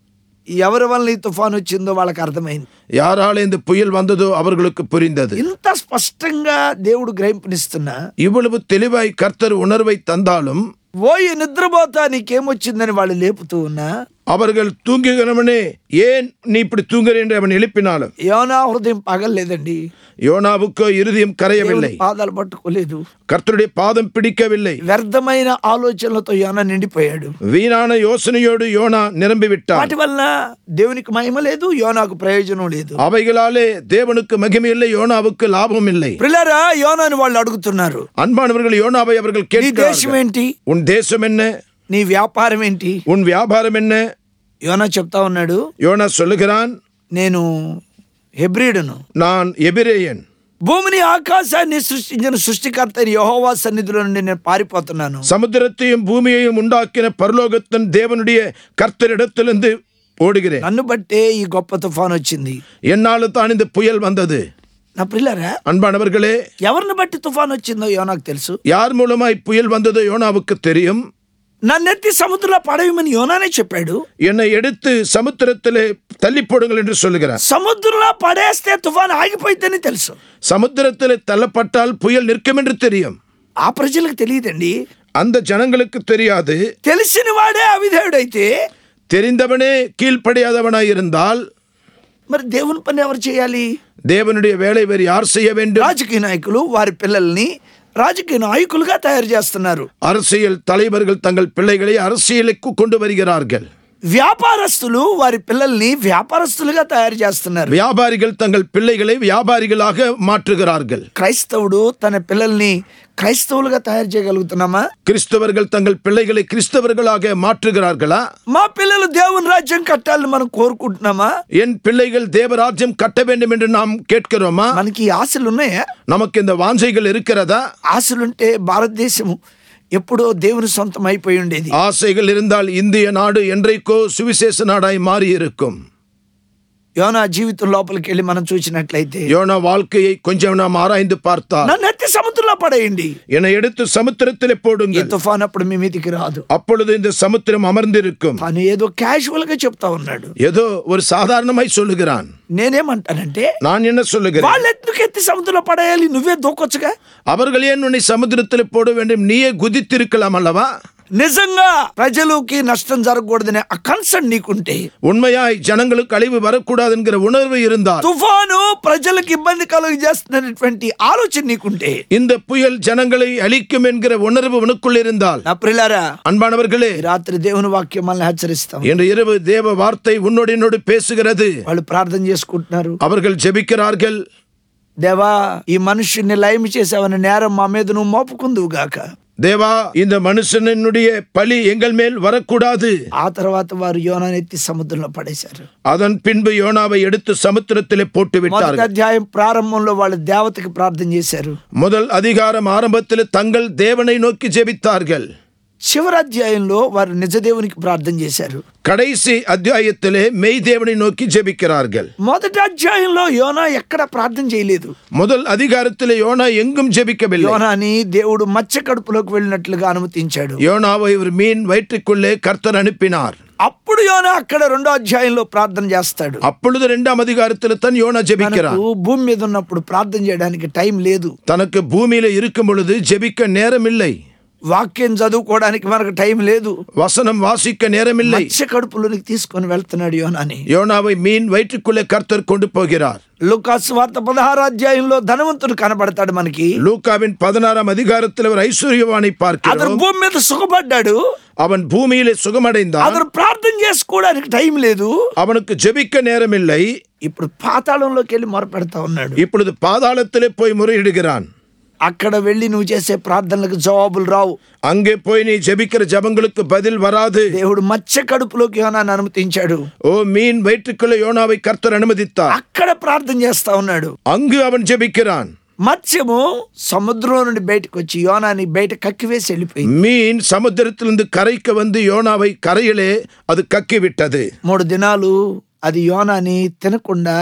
ఎవరి వల్ల ఈ తుఫాన్ వచ్చిందో వాళ్ళకి అర్థమైంది. யாரால இந்த புயல் வந்ததோ அவர்களுக்கு புரிந்தது. ఇంత స్పష్టంగా దేవుడు గ్రహింపునిస్తున్నా, இவ்வளவு தெளிவாய் கர்த்தர் உணர்வை தந்தாலும் ఓయి నిద్రపోతా నీకేమొచ్చిందని వాళ్ళు లేపుతూ ఉన్నా, அவர்கள் தூங்குகிறவனே ஏன் நீ இப்படி தூங்குற என்று அவன் எழுப்பினாலும் యోనా హృదయం పగలలేదండి. யோனாவுக்கோ இருதயம் கரையவில்லை. దేవుని పాదాలు పట్టుకోలేదు. கர்த்தருடைய பாதம் பிடிக்கவில்லை. వ్యర్థమైన ఆలోచనలతో యోనా నిండిపోయాడు. வீணான யோசனையோடு யோனா நிரம்பி விட்டான். వాటి వల్ల దేవునికి మహిమ లేదు, యోనాకు ప్రయోజనం లేదు. அவைகளாலே தேவனுக்கு மகிமை இல்லை, யோனாவுக்கு லாபம் இல்லை. ప్రియులారా, యోనాని వాళ్ళు అడుగుతున్నారు, அன்பானவர்கள், யோனாவை அவர்கள் నీ దేశం கேட்கிறார்கள், ఏంటి? உன் தேசம் என்ன? నీ వ్యాపారం ఏంటి? உன் வியாபாரம் என்ன? యోనా చెప్తా ఉన్నాడు, யோனா சொல்லுகிறான், నేను హెబ్రీయుడును, நான் எபிரேயன். భూమిని ఆకాశాన్ని సృష్టించిన సృష్టికర్త అయిన యెహోవా సన్నిధిలో నుండి నేను పారిపోతున్నాను. சமுத்திரத்தையும் பூமியையும் உண்டாக்கின பரலோகத்தின் தேவனுடைய கர்த்தரிடத்திலிருந்து ஓடுகிறேன். నన్ను బట్టే ఈ గొప్ప తుఫాన్ వచ్చింది. என்னால தான் இந்த புயல் வந்தது. నా ప్రియులారా, அன்பானவர்களே, ఎవరిని బట్టి తుఫాన్ వచ్చిందో యోనాకు తెలుసు. யார் மூலமாய் புயல் வந்ததோ யோனாவுக்கு தெரியும். నన్నెత్తి సముద్రంలో పడవేమని యోనానే చెప్పాడు. என்னை எடுத்து சமுத்திரத்திலே தள்ளி போடுங்கள் என்று சொல்லுகிறார். సముద్రంలో పడేస్తే తుఫాన్ ఆగిపోయిందని తెలుసు. சமுத்திரத்திலே தள்ளப்பட்டால் புயல் நிற்கும் என்று தெரியும். ఆ ప్రజలకు తెలియదండి. அந்த ஜனங்களுக்கு தெரியாது. తెలిసిన వాడే అవిధేయుడైతే, தெரிந்தவனே கீழ்ப்படியாதவனாய் இருந்தால் మరి దేవుని పని ఎవరు చేయాలి? தேவனுடைய வேலை வேறு யார் செய்ய வேண்டும்? రాజకీయ నాయకులు వారి పిల్లల్ని రాజకీయ నాయకులుగా తయారు చేస్తున్నారు. அரசியல் தலைவர்கள் தங்கள் பிள்ளைகளை அரசியலுக்கு கொண்டு வருகிறார்கள். వ్యాపారస్తులు వారి పిల్లల్ని వ్యాపారస్తులుగా తయారు చేస్తున్నారు. வியாபாரிகள் தங்கள் பிள்ளைகளை வியாபாரிகளாக மாற்றுகிறார்கள். క్రైస్తవుడు తన పిల్లల్ని క్రైస్తవులుగా తయారు చేయగలుగుతున్నామా? கிறிஸ்தவர்கள் தங்கள் பிள்ளைகளை கிறிஸ்தவர்களாக மாற்றுகிறார்களா? మా పిల్లలు దేవుని రాజ్యం కట్టాలని మనం కోరుకుంటున్నామా? என் பிள்ளைகள் தேவராஜ்யம் கட்ட வேண்டும் என்று நாம் கேட்கிறோமா? మనకి ఆశలు ఉన్నాయా? நமக்கு இந்த வாஞ்சைகள் இருக்கிறதா? ఆశలుంటే భారతదేశం ఎప్పుడో దేవుని సొంతం అయిపోయి ఉండేది. ஆசைகள் இருந்தால் இந்திய நாடு என்றைக்கோ சுவிசேஷ நாடாய் மாறி இருக்கும். యోనా జీవితం లోపలికి వెళ్ళి మనం చూసినట్లయితే, யோனா வாழ்க்கையை கொஞ்சம் நாம் ஆராய்ந்து பார்த்தால், నన్ను ఎత్తి సముద్రంలో పడేయండి, என்னை எடுத்து సముద్రத்திலே ఈ போடுங்கள், తుఫాన్ అప్పుడు మీ మీదికి రాదు. அப்பொழுது இந்த சமுத்திரம் அமர்ந்திருக்கும். తను ఏదో క్యాజువల్ గా చెప్తా ఉన్నాడు. ஏதோ ஒரு சாதாரணமாய் சொல்லுகிறான். నేనేమంటానంటే, நான் என்ன சொல்லுகிறேன்? వాళ్ళు ఎందుకు ఎత్తి సముద్రంలో పడేయాలి? నువ్వే దూకొచ్చుగా. அவர்கள் ஏன் உன்னை சமுத்திரத்திலே போட வேண்டும்? நீயே குதித்திருக்கலாம் அல்லவா? నిజంగా ప్రజలకి నష్టం జరగకూడదనే ఆ కన్సర్న్ నీకుంటే, உண்மையாய் ஜனங்களுக்கு அழிவு வரக்கூடாது என்கிற உணர்வு இருந்தால், తుఫాను ప్రజలకు ఇబ్బంది కలుగు చేస్తున్నటువంటి ఆలోచన నీకుంటే, இந்த புயல் ஜனங்களை அழிக்கும் என்கிற உணர்வு உனக்குள் இருந்தால், నా ప్రియులారా, அன்பானவர்களே, ఈ రాత్రి దేవుని వాక్యం మనల్ని హెచ్చరిస్తాం. இன்று இரவு தேவ வார்த்தை உன்னோடு என்னோடு பேசுகிறது. వాళ్ళు ప్రార్థన చేసుకుంటున్నారు. அவர்கள் ஜெபிக்கிறார்கள். దేవా, ఈ మనుష్యుని లయం చేసావని నేరం మా మీద నువ్వు మోపుకుందువు గాక. தேவா, இந்த மனுஷனுடைய பழி எங்கள் மேல் வரக்கூடாது. ఆ తర్వాత వారు యోనాను ఎత్తి సముద్రంలో పడేశారు. அதன் பின்பு யோனாவை எடுத்து சமுத்திரத்திலே போட்டு మొదటి விட்டார்கள். అధ్యాయం ప్రారంభంలో వాళ్ళు దేవతకి ప్రార్థన చేశారు. முதல் அதிகாரம் ஆரம்பத்தில் தங்கள் தேவனை நோக்கி ஜெபித்தார்கள். చివరి అధ్యాయంలో వారు నిజ దేవునికి ప్రార్థన చేశారు. கடைசி அத்தியாயத்திலே மெய் தேவனை நோக்கி ஜெபிக்கிறார்கள். మొదటి అధ్యాయంలో యోనా ఎక్కడ ప్రార్థన చేయలేదు. முதல் அதிகாரத்திலே யோனா எங்கும் ஜெபிக்கவில்லை. యోనాని దేవుడు మత్స్య కడుపులోకి వెళ్ళినట్లుగా అనుమతించాడు. யோனாவை ஒரு மீன் வயிற்றுக்குள்ளே கர்த்தர் அனுப்பினார். అప్పుడు యోనా అక్కడ రెండో అధ్యాయంలో ప్రార్థన చేస్తాడు. அப்பொழுது இரண்டாம் அதிகாரத்தில் தான் யோனா ஜெபிக்கிறார். తనకు భూమి మీద ఉన్నప్పుడు ప్రార్థన చేయడానికి టైం లేదు. தனக்கு பூமியில இருக்கும் பொழுது ஜெபிக்க நேரம் இல்லை. వాక్యం చదువుకోవడానికి మనకు టైం లేదు. வசனம் வாசிக்க நேரமில்லை. మత్స్య కడుపులోనికి తీసుకొని వెళ్తున్నాడు యోనాని. யோனாவை மீன் வயிற்றுக்குள்ளே கர்த்தர் கொண்டு போகிறார். లూకాసు వార్త పదహారు అధ్యాయంలో ధనవంతుడు కనబడతాడు మనకి. லூக்காவின் பதினாறாம் அதிகாரத்தில் ஒரு ஐஸ்வர்யவானை అతను பார்க்கிறோம். భూమి మీద సుఖపడ్డాడు. அவன் பூமியிலே சுகமடைந்தான். అతను ప్రార్థన చేసుకోవడానికి టైం లేదు. அவனுக்கு ஜெபிக்க நேரமில்லை. ఇప్పుడు పాతాళంలోకి వెళ్ళి మొరపెడతా ఉన్నాడు. இப்பொழுது பாதாளத்திலே போய் முறையிடுகிறான். అక్కడ వెళ్ళి నువ్వు చేసే ప్రార్థనలకు జవాబులు రావు. அங்கே போய் நீ ஜெபிக்கிற ஜெபங்களுக்கு பதில் வராது. దేవుడు మత్స్య కడుపులోకి యోనాను అనుమతించాడు. ஓ மீன் வயிற்றுக்குள்ள யோனாவை கர்த்தர் அனுமதித்தார். అక్కడ ప్రార్థన చేస్తా ఉన్నాడు. அங்கு அவன் ஜெபிக்கிறான். మత్స్యము సముద్రం నుండి బయటకు వచ్చి యోనాని బయట కక్కివేసి వెళ్ళిపోయింది. மீன் சமுத்திரத்திலிருந்து கரைக்கு வந்து யோனாவை கரையிலே அது கக்கி விட்டது. మూడు దినాలు అది యోనాని తినకుండా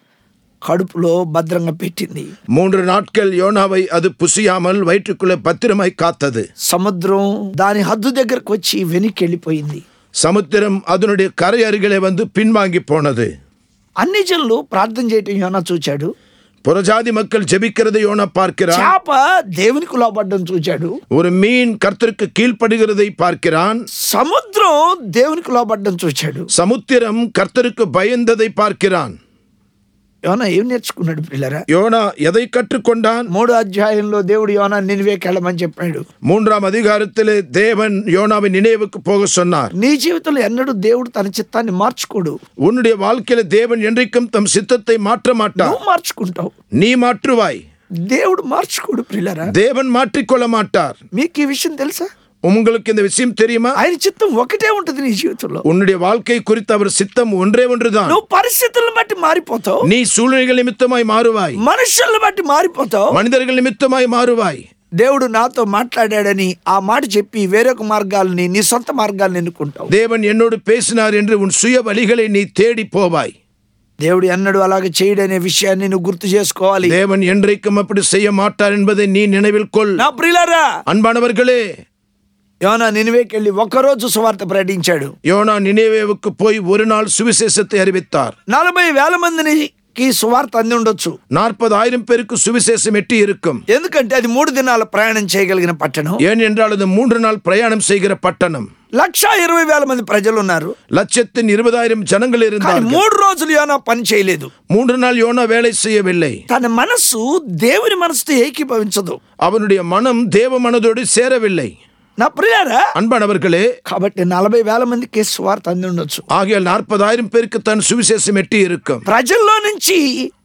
కడుపులో భద్రంగా పెట్టింది. மூன்று நாட்கள் யோனாவை அது புசியாமல் வயிற்றுக்குள்ளே பத்திரமாய் காத்தது. సముద్రం దాని హద్దు దగ్గరకు వచ్చి వెనక్కి వెళ్ళిపోయింది. சமுத்திரம் அதனுடைய கரை அருகிலே வந்து பின்வாங்கி போனது. అన్ని జనులు ప్రార్థన చేయటం యోనా చూచాడు. புறஜாதி மக்கள் ஜெபிக்கிறதை யோனா பார்க்கிறான். చేప దేవునికి లోబడ్డం చూచాడు. ஒரு மீன் கர்த்தருக்கு கீழ்ப்படுகிறதை பார்க்கிறான். సముద్రం దేవునికి లోబడ్డం చూచాడు. சமுத்திரம் கர்த்தருக்கு பயந்ததை பார்க்கிறான். యోనా ఏం నేర్చుకున్నాడు పిల్లరా? யோனா எதை கற்றுக்கொண்டான்? మూడో అధ్యాయంలో దేవుడు యోనా నినివేకి వెళ్ళమని చెప్పాడు. மூன்றாம் அதிகாரத்திலே தேவன் யோனாவை நினைவுக்கு போக சொன்னார். నీ జీవితంలో ఎన్నడూ దేవుడు తన చిత్తాన్ని మార్చుకోడు. உன்னுடைய வாழ்க்கையில தேவன் என்றைக்கும் தம் சித்தத்தை மாற்ற மாட்டார். నువ్వు మార్చుకుంటావు, நீ மாற்றுவாய். దేవుడు మార్చుకోడు పిల్లరా. தேவன் மாற்றிக்கொள்ள மாட்டார். మీకు ఈ విషయం తెలుసా? உங்களுக்கு இந்த விஷயம் தெரியுமா? ఆయన చిత్తం ఒకటే ఉంటుంది నీ జీవితంలో. உன்னுடைய வாழ்க்கை குறித்து அவர் சித்தம் ஒன்றே ஒன்றுதான். నువ్వు పరిస్థితులను బట్టి మారిపోతావు. நீ சூழ்நிலைகள் நிமித்தமாய் மாறுவாய். మనుషులను బట్టి మారిపోతావు. மனிதர்கள் நிமித்தமாய் மாறுவாய். దేవుడు నాతో మాట్లాడాడని ఆ మాట చెప్పి వేరొక మార్గాలని, నీ సొంత మార్గాలను ఎన్నుకుంటావు. தேவன் என்னோடு பேசினார் என்று உன் சுய வழிகளை நீ தேடி போவாய். దేవుడు ఎన్నడూ అలాగే చేయడనే విషయాన్ని నువ్వు గుర్తు చేసుకోవాలి. தேவன் என்றைக்கும் அப்படி செய்ய மாட்டார் என்பதை நீ நினைவில் கொள். నా ప్రియులారా, அன்பானவர்களே, యోనా నినివేకి వెళ్ళి ఒక్కరోజు సువార్త ప్రకటించాడు. யோனா நினிவேவுக்கு போய் ஒரு நாள் சுவிசேஷத்தை அறிவித்தார். నలభై వేల మందిని మందికి సువార్త అంది ఉండొచ్చు. நாற்பதாயிரம் பேருக்கு சுவிசேஷம் எட்டி இருக்கும். ఎందుకంటే అది మూడు దినాల ప్రయాణం చేయగలిగిన పట్టణం. ஏன் என்றால் அது மூன்று நாள் பிரயாணம் செய்கிற பட்டணம். లక్ష ఇరవై వేల మంది ప్రజలు ఉన్నారు. லட்சத்தின் இருபதாயிரம் ஜனங்கள் இருந்தார்கள். మూడు రోజులు యోనా పని చేయలేదు. மூன்று நாள் யோனா வேலை செய்யவில்லை. తన మనస్సు దేవుని మనసుతో ఏకీభవించదు. அவனுடைய மனம் தேவ மனதோடு சேரவில்லை. నా ప్రియారా, அன்பானவர்களே, కాబట్టి నలభై వేల మందికి సువార్త అంది ఉండొచ్చు. ஆகியால் நாற்பதாயிரம் பேருக்கு தன் சுவிசேஷம் எட்டி இருக்கும். ప్రజల్లో నుంచి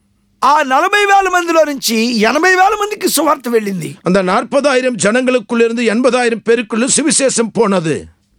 ఆ నలభై వేల మందిలో నుంచి ఎనభై వేల మందికి సువార్త వెళ్ళింది. அந்த நாற்பதாயிரம் ஜனங்களுக்குள்ளிருந்து எண்பதாயிரம் பேருக்குள்ள சுவிசேஷம் போனது.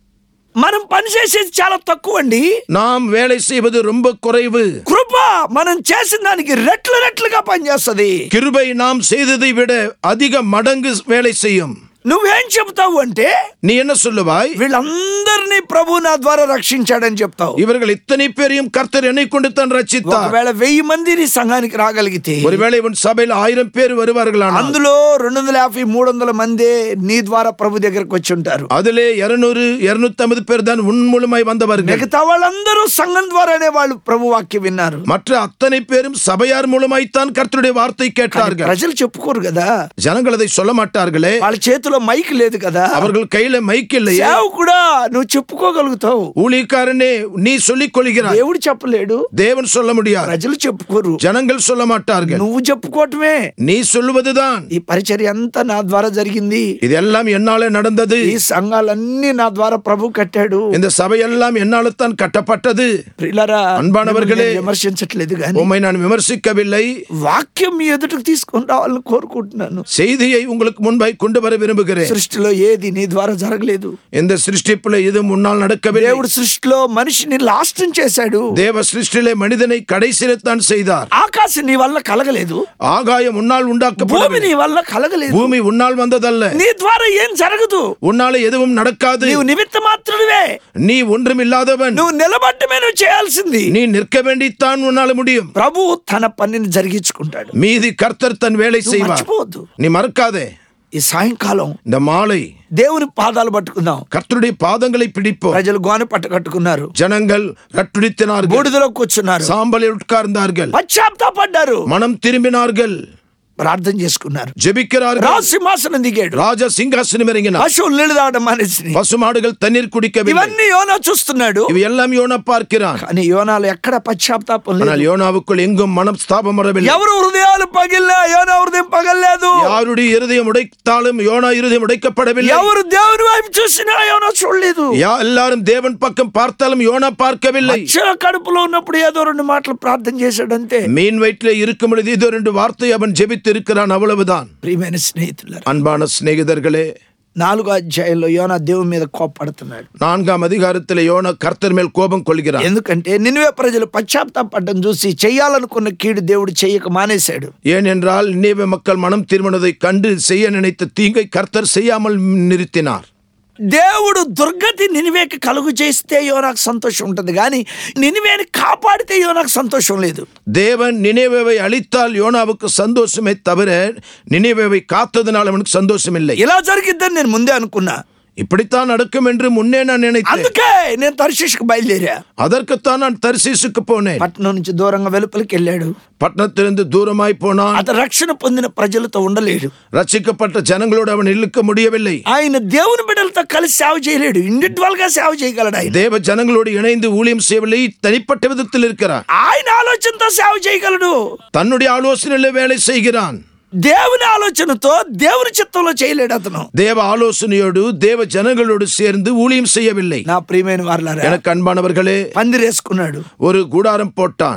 మనం పని చేసేది చాలా తక్కువ అండి. நாம் வேலை செய்வது ரொம்ப குறைவு. కృప మనం చేసిన దానికి రెట్లు రెట్లుగా పనిచేస్తుంది. கிருபை நாம் செய்ததை விட அதிக மடங்கு வேலை செய்யும். నువ్వేం చెప్తావు అంటే, நீ என்ன சொல்லுவாய்? వీళ్ళందరినీ ప్రభు నా ద్వారా రక్షించాడని చెప్తావు. இவர்கள் இத்தனை பேரையும் கர்த்தர் என்னை கொண்டு தான் ரட்சித்தார். ఒకవేళ వెయ్యి మంది నీ సంఘానికి రాగలిగితే, ஒருவேளை உன் சபையில் ஆயிரம் பேர் வருவார்களானால் అందులో రెండు వందల యాభై మూడు వందల మంది నీ ద్వారా ప్రభు దగ్గరకు వచ్చి ఉంటారు. அதிலே இருநூறு இருநூத்தி ஐம்பது பேர் தான் உன் மூலமாய் வந்தவர்கள். మిగతా వాళ్ళందరూ సంఘం ద్వారానే వాళ్ళు ప్రభు వాక్యం విన్నారు. மற்ற அத்தனை பேரும் சபையார் மூலமாய்த்தான் கர்த்தருடைய வார்த்தை கேட்டார்கள். ప్రజలు చెప్పుకోరు కదా, ஜனங்கள் அதை சொல்ல மாட்டார்களே. వాళ్ళ చేతిలో మైక్ లేదు కదా, அவர்கள் கையில மைக் இல்லையே. సేవకుడా నువ్వు చెప్పుకోగలుగుతావు, ஊழியக்காரனே நீ சொல்லிக் கொள்கிறாய். దేవుడు చెప్పలేడు, தேவன் சொல்ல முடியாது. ప్రజలు చెప్పుకోరు, ஜனங்கள் சொல்ல மாட்டார்கள். నువ్వు చెప్పుకోవటమే. நீ சொல்லுவதுதான். ఈ పరిచర్య అంతా నా ద్వారా జరిగింది, இதெல்லாம் என்னாலே நடந்தது. ఈ సంఘాలన్నీ నా ద్వారా ప్రభు కట్టాడు, இந்த சபையெல்லாம் என்னால தான் கட்டப்பட்டது. ప్రియులారా, அன்பானவர்களே, విమర్శించట్లేదు కానీ உம்மை நான் விமர்சிக்கவில்லை. వాక్యం మీ ఎదుటికి తీసుకొని రావాలని కోరుకుంటున్నాను. செய்தியை உங்களுக்கு முன்பாய் கொண்டு வர விரும்புகிறேன். సృష్టిలో ఏది నీ ద్వారా జరగలేదు. இந்த சிருஷ்டிப்புல இது முன்னால் நடக்கவில்லை. దేవుడు సృష్టిలో మనిషిని లాస్టం చేశాడు. தேவ சிருஷ்டிலே மனிதனை கடைசியிலே தான் செய்தார். ఆకాశం నీ వల్ల కలగలేదు, ஆகாயம் உன்னால் భూమి உண்டாக்கப்படவில்லை. నీ వల్ల కలగలేదు, பூமி உன்னால் வந்ததல்ல. నీ ద్వారా ఏం జరగదు. உன்னால எதுவும் நடக்காது. నీవు నిమిత్త మాత్రుడివే, நீ ஒன்றுமில்லாதவன். నువ్వు నిలబడమే నువ్వు చేయాల్సింది. நீ நிற்க வேண்டித்தான் உன்னால முடியும். ప్రభు తన పనిని జరిగించుకుంటాడు. மீதி கர்த்தர் தன் வேலை నువ్వు செய்வார். మర్చిపోవద్దు. நீ மறக்காதே. ఈ సాయంకాలం இந்த மாலை దేవుని పాదాలు పట్టుకుందాం. கர்த்தருடைய பாதங்களை பிடிப்போம். ప్రజలు గోనె పట్ట కట్టుకున్నారు, ஜனங்கள் ரட்டுடித்தினார்கள், బూడిదలో కూర్చున్నారు, சாம்பலில் உட்கார்ந்தார்கள், పశ్చాత్తాపడ్డారు, மனம் திரும்பினார்கள், ప్రార్థన చేసుకున్నారు. ஜெபிக்கிறார்கள். రాజు సింహాసనం దిగాడు, ராஜா சிங்காசனம் இறங்கினார். పశువులు నీళ్ళు తాగడం మానేసి, பசுமாடுகள் தண்ணீர் குடிக்கவில்லை. ఇవన్నీ యోనా చూస్తున్నాడు. இவை எல்லாம் யோனா பார்க்கிறான். కానీ యోనాలు ఎక్కడ పశ్చాత్తాపం ஆனால் లేదు. யோனாவுக்குள் எங்கும் மனம் ஸ்தாபம் வரவில்லை. ఎవరు హృదయాలు పగిలినా యోనా హృదయం పగలలేదు. யாருடைய இருதயம் உடைத்தாலும் யோனா இருதயம் உடைக்கப்படவில்லை. ఎవరు దేవుని వైపు చూసినా యోనా చూడలేదు. யா எல்லாரும் தேவன் பக்கம் பார்த்தாலும் யோனா பார்க்கவில்லை. మత్స్య కడుపులో ఉన్నప్పుడు ఏదో రెండు మాటలు ప్రార్థన చేశాడంతే. மீன் வயிற்றிலே இருக்கும் பொழுது இதோ ரெண்டு வார்த்தை அவன் ஜெபித்து இருக்கிறான், அவ்வளவுதான். ప్రియమైన స్నేహితులారా, அன்பான சிநேகிதர்களே, నాలుగో అధ్యాయంలో యోనా దేవుని మీద కోపడుతున్నాడు. நான்காம் அதிகாரத்தில் யோனா கர்த்தர் மேல் கோபம் கொள்கிறான். ఎందుకంటే నినివే ప్రజలు పశ్చాత్తాపడ్డం చూసి చెయ్యాలనుకున్న కీడు దేవుడు చెయ్యక మానేశాడు. ஏனென்றால் நினிவே மக்கள் மனம் திரும்பினதை கண்டு செய்ய நினைத்த தீங்கை கர்த்தர் செய்யாமல் நிறுத்தினார். దేవుడు దుర్గతి నినివేకి కలుగు చేస్తే యోనాకు సంతోషం ఉంటుంది, కానీ నినివేని కాపాడితే యోనాకు సంతోషం లేదు. தேவன் நினிவேவை அழித்தால் யோனாவுக்கு சந்தோஷமே தவிர நினிவேவை காத்ததனால் அவனுக்கு சந்தோஷம் இல்லை. ఇలా జరిగిద్దని నేను ముందే అనుకున్నా. இப்படித்தான் நடக்கும் என்று முன்னே நான் நினைத்தேன். అందుకే నేను తర్షీషుకు బయలుదేరా. அதற்குத்தான் நான் தர்சீசுக்கு போனேன். పట్టణం నుంచి దూరంగా వెలుపలికి వెళ్ళాడు. பட்டணத்திலிருந்து தூரமாய் போனான். అతను రక్షణ పొందిన ప్రజలతో ఉండలేడు. ரட்சிக்கப்பட்ட ஜனங்களோடு அவன் இழுக்க முடியவில்லை. ఆయన దేవుని బిడ్డలతో కలిసి సేవ చేయలేడు. ఇండివిజువల్ గా సేవ చేయగలడు. ఆయన தேவ ஜனங்களோடு இணைந்து ஊழியம் செய்யவில்லை. தனிப்பட்ட விதத்தில் இருக்கிறான். ఆయన ఆలోచనతో సేవ చేయగలడు. தன்னுடைய ஆலோசனையிலே வேலை செய்கிறான். దేవుని ఆలోచనతో దేవుని చిత్తంలో చేయలేడు అతను. தேவ ஆலோசனையோடு தேவ ஜனங்களோடு சேர்ந்து ஊழியம் செய்யவில்லை. నా ప్రియమైన వారలారా, எனக்கு అన్பானவர்களே, పందిరేసుకున్నాడు. ஒரு கூடாரம் போட்டான்.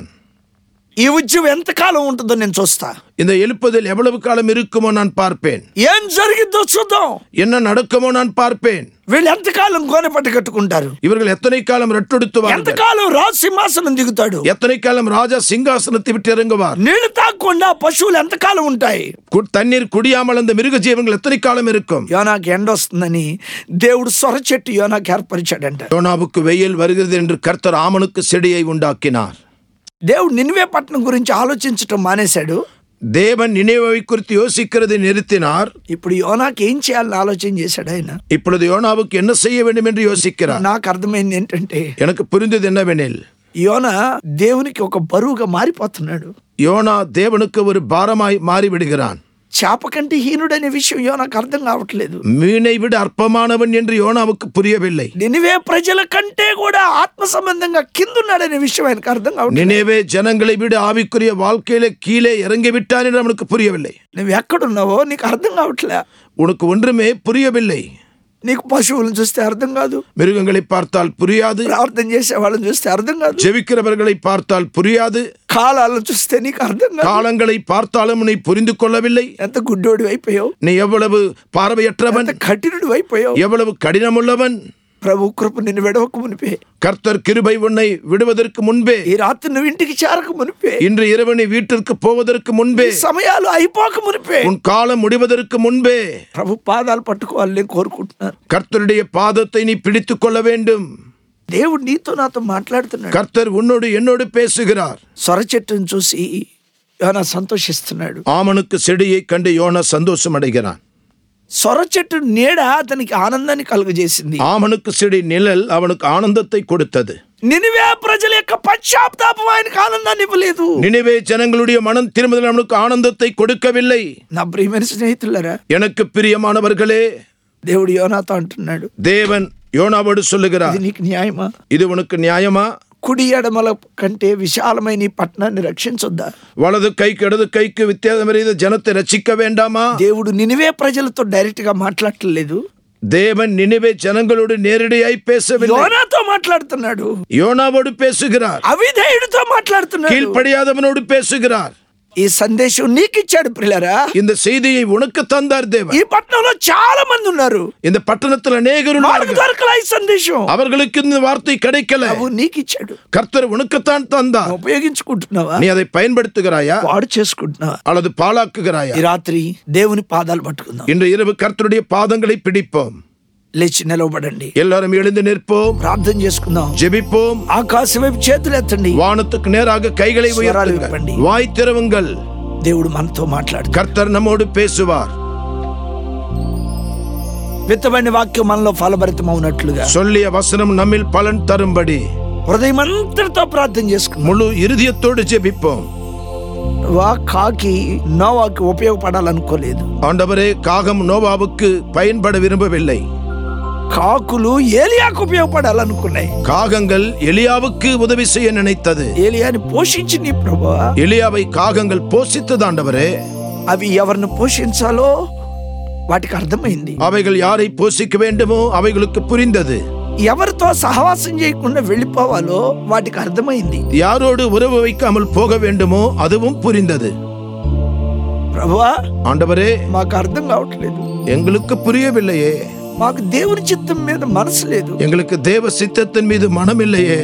ఈ ఉద్యమం ఎంతకాలం ఉంటుందో నేను చూస్తా. இந்த எழுப்புதல் எவ்வளவு காலம் இருக்குமோ நான் பார்ப்பேன். ఏం జరిగిద్దో చూద్దాం. என்ன நடக்குமோ நான் பார்ப்பேன். వీళ్ళు ఎంతకాలం గోనె పట్ట కట్టుకుంటారు, இவர்கள் எத்தனை காலம் ரட்டொடுத்துவார்கள், ఎంతకాలం రాజు సింహాసనం దిగుతాడు, எத்தனை காலம் ராஜா சிங்காசனத்தை விட்டு இறங்குவார், నీళ్లు తాగకుండా పశువులు ఎంతకాలం ఉంటాయి, கு- தண்ணீர் குடியாமல் அந்த மிருக ஜீவன்கள் எத்தனை காலம் இருக்கும். యోనాకి ఎండ వస్తుందని దేవుడు సొర చెట్టు యోనాకి ఏర్పరిచాడంట. யோனாவுக்கு வெயில் வருகிறது என்று கர்த்தர் ஆமனுக்கு செடியை உண்டாக்கினார். దేవుడు నినివే పట్టణం గురించి ఆలోచించటం మానేశాడు. தேவன் நினைவை குறித்து யோசிக்கிறதை நிறுத்தினார். ఇప్పుడు యోనాకి ఏం చేయాలని ఆలోచన చేశాడు ఆయన. இப்பொழுது யோனாவுக்கு என்ன செய்ய வேண்டும் என்று யோசிக்கிறார். నాకు అర్థమైంది ఏంటంటే, எனக்கு புரிந்தது என்னவெனில், యోనా దేవునికి ఒక బరువుగా మారిపోతున్నాడు. யோனா தேவனுக்கு ஒரு பாரமாய் மாறிவிடுகிறான். చేప కంటే హీనుడనే విషయం యోనాకు అర్థం కావట్లేదు. மீனை விட அற்பமானவன் என்று யோனாவுக்கு புரியவில்லை. నినివే ప్రజల కంటే కూడా ఆత్మ సంబంధంగా కిందున్నాడనే విషయం ఆయనకు అర్థం కావట్లేదు. நினைவே ஜனங்களை விட ஆவிக்குரிய வாழ்க்கையில கீழே இறங்கி விட்டான் என்று அவனுக்கு புரியவில்லை. నువ్వు ఎక్కడున్నావో నీకు అర్థం కావట్లే. உனக்கு ஒன்றுமே புரியவில்லை. నీకు పశువులను చూస్తే అర్థం కాదు, மிருகங்களை பார்த்தால் புரியாது, ప్రార్థన చేసే వాళ్ళని చూస్తే అర్థం కాదు, ஜெபிக்கிறவர்களை பார்த்தால் புரியாது, కాలాలను చూస్తే నీకు అర్థం కాదు, காலங்களை பார்த்தாலும் நீ புரிந்து கொள்ளவில்லை. ఎంత గుడ్డోడి అయిపోయావు, நீ ఎவ்வளவு பார்வையற்றவன், ఎంత కఠినుడు అయిపోయావు. எவ்வளவு கடினமுள்ளவன். ప్రభు కృప నిన్ను విడవక మునిపే, கர்த்தர் கிருபை உன்னை விடுவதற்கு முன்பே, ఈ రాత్రి నువ్వు ఇంటికి చేరక మునిపే, இன்று இரவு நீ வீட்டிற்கு போவதற்கு முன்பே, సమయాలు అయిపోక మునిపే, உன் காலம் முடிவதற்கு முன்பே ప్రభు పాదాలు పట్టుకోవాలని కోరుకుంటున్నారు. கர்த்தருடைய பாதத்தை நீ பிடித்துக் கொள்ள வேண்டும். దేవుడు నీతో నాతో మాట్లాడుతున్నాడు. கர்த்தர் உன்னோடு என்னோடு பேசுகிறார். సొర చెట్టును చూసి యోనా సంతోషిస్తున్నాడు. ஆமனுக்கு செடியை கண்டு யோனா சந்தோஷம் அடைகிறான். సొర చెట్టు నీడ అతనికి ఆనందాన్ని కలుగజేసింది. ஆமனுக்கு செடி நிழல் அவனுக்கு ஆனந்தத்தை கொடுத்தது. నినివే ప్రజల యొక్క పశ్చాత్తాపం ఆయనకు ఆనందాన్ని ఇవ్వలేదు. நினிவே ஜனங்களுடைய மனம் திரும்புதல் அவனுக்கு ஆனந்தத்தை கொடுக்கவில்லை. నా ప్రియమైన స్నేహితులారా, எனக்கு பிரியமானவர்களே, దేవుడు యోనాతో అంటున్నాడు, தேவன் யோனாவோடு சொல்லுகிறார், ఇది నీకు న్యాయమా? இது உனக்கு நியாயமா? కుడి ఎడమల కంటే విశాలమైన ఈ పట్టణాన్ని రక్షించొద్దా? வலது கைக்கு இடது கைக்கு வித்தியாசமறிந்த ஜனத்தை ரட்சிக்க வேண்டாமா? దేవుడు నినివే ప్రజలతో డైరెక్ట్ గా మాట్లాడట్లేదు. தேவன் நினிவே ஜனங்களோடு நேரடியாய் பேசவில்லை. యోనాతో మాట్లాడుతున్నాడు. யோனாவோடு பேசுகிறார். అవిధేయుడితో మాట్లాడుతున్నాడు. கீழ்ப்படியாதவனோடு பேசுகிறார். ఈ సందేశం నీకు ఇచ్చాడు ప్రియులారా. இந்த செய்தியை உனக்கு தந்தார் தேவன். ఈ పట్టణంలో చాలా మంది ఉన్నారు. இந்த పట్టణத்தில் அநேகர் వాళ్ళకి దొరకల ఈ సందేశం. அவர்களுக்கு இந்த வார்த்தை கிடைக்கல. ప్రభు నీకు ఇచ్చాడు. கர்த்தர் உனக்குத்தான் தந்தார். ఉపయోగించుకుంటున్నావా? நீ அதை பயன்படுத்துகிறாயா పాడు చేసుకుంటున్నావా? அல்லது பாழாக்குகிறாயா? ఈ రాత్రి దేవుని పాదాలు పట్టుకుందాం. இன்று இரவு கர்த்தருடைய பாதங்களை பிடிப்போம். లేచి నిలవబడండి. எல்லாரும் எழுந்து நிற்போம். ప్రార్థన చేసుకుందాం. ஜெபிப்போம். ఆకాశం వైపు చేతులు ఎత్తండి. வானத்துக்கு நேராக கைகளை உயர்த்துங்கள். வாய் திறவுங்கள். దేవుడు మనతో మాట్లాడు. கர்த்தர் நம்மோடு பேசுவார். విత్తబడిన వాక్యం మనలో ఫలభరితమవునట్లుగా சொல்லிய வசனம் நம்மில் பலன் தரும்படி హృదయం అంతటితో ప్రార్థన చేసుకుందాం. முழு இருதயத்தோடு ஜெபிப்போம். వా కాకి నోవాకి ఉపయోగపడాలనుకోలేదు. ஆண்டவரே, காகம் நோவாவுக்கு பயன்பட விரும்பவில்லை. కాకులు ఏలియాకు ఉపయోగపడాలనుకున్నాయి. காகங்கள் எலியாவுக்கு உதவி செய்ய நினைத்தது. ఏలియాని పోషించి నీ ప్రభువా, எலியாவை காகங்கள் போஷித்தது ஆண்டவரே. అవి ఎవరిని పోషించాలో వాటికి అర్థమైంది. அவைகள் யாரை போஷிக்க வேண்டுமோ அவைகளுக்கு புரிந்தது. ఎవరితో సహవాసం చేయకుండా వెళ్ళిపోవాలో వాటికి అర్థమైంది. யாரோடு உறவு வைக்காமல் போக வேண்டுமோ அதுவும் புரிந்தது. ప్రభువా, ஆண்டவரே, మాకు అర్థం కావట్లేదు. எங்களுக்கு புரியவில்லையே. మాకు దేవుని చిత్తం మీద మనసు లేదు. எங்களுக்கு தேவ சித்தத்தின் மீது மனம் இல்லையே.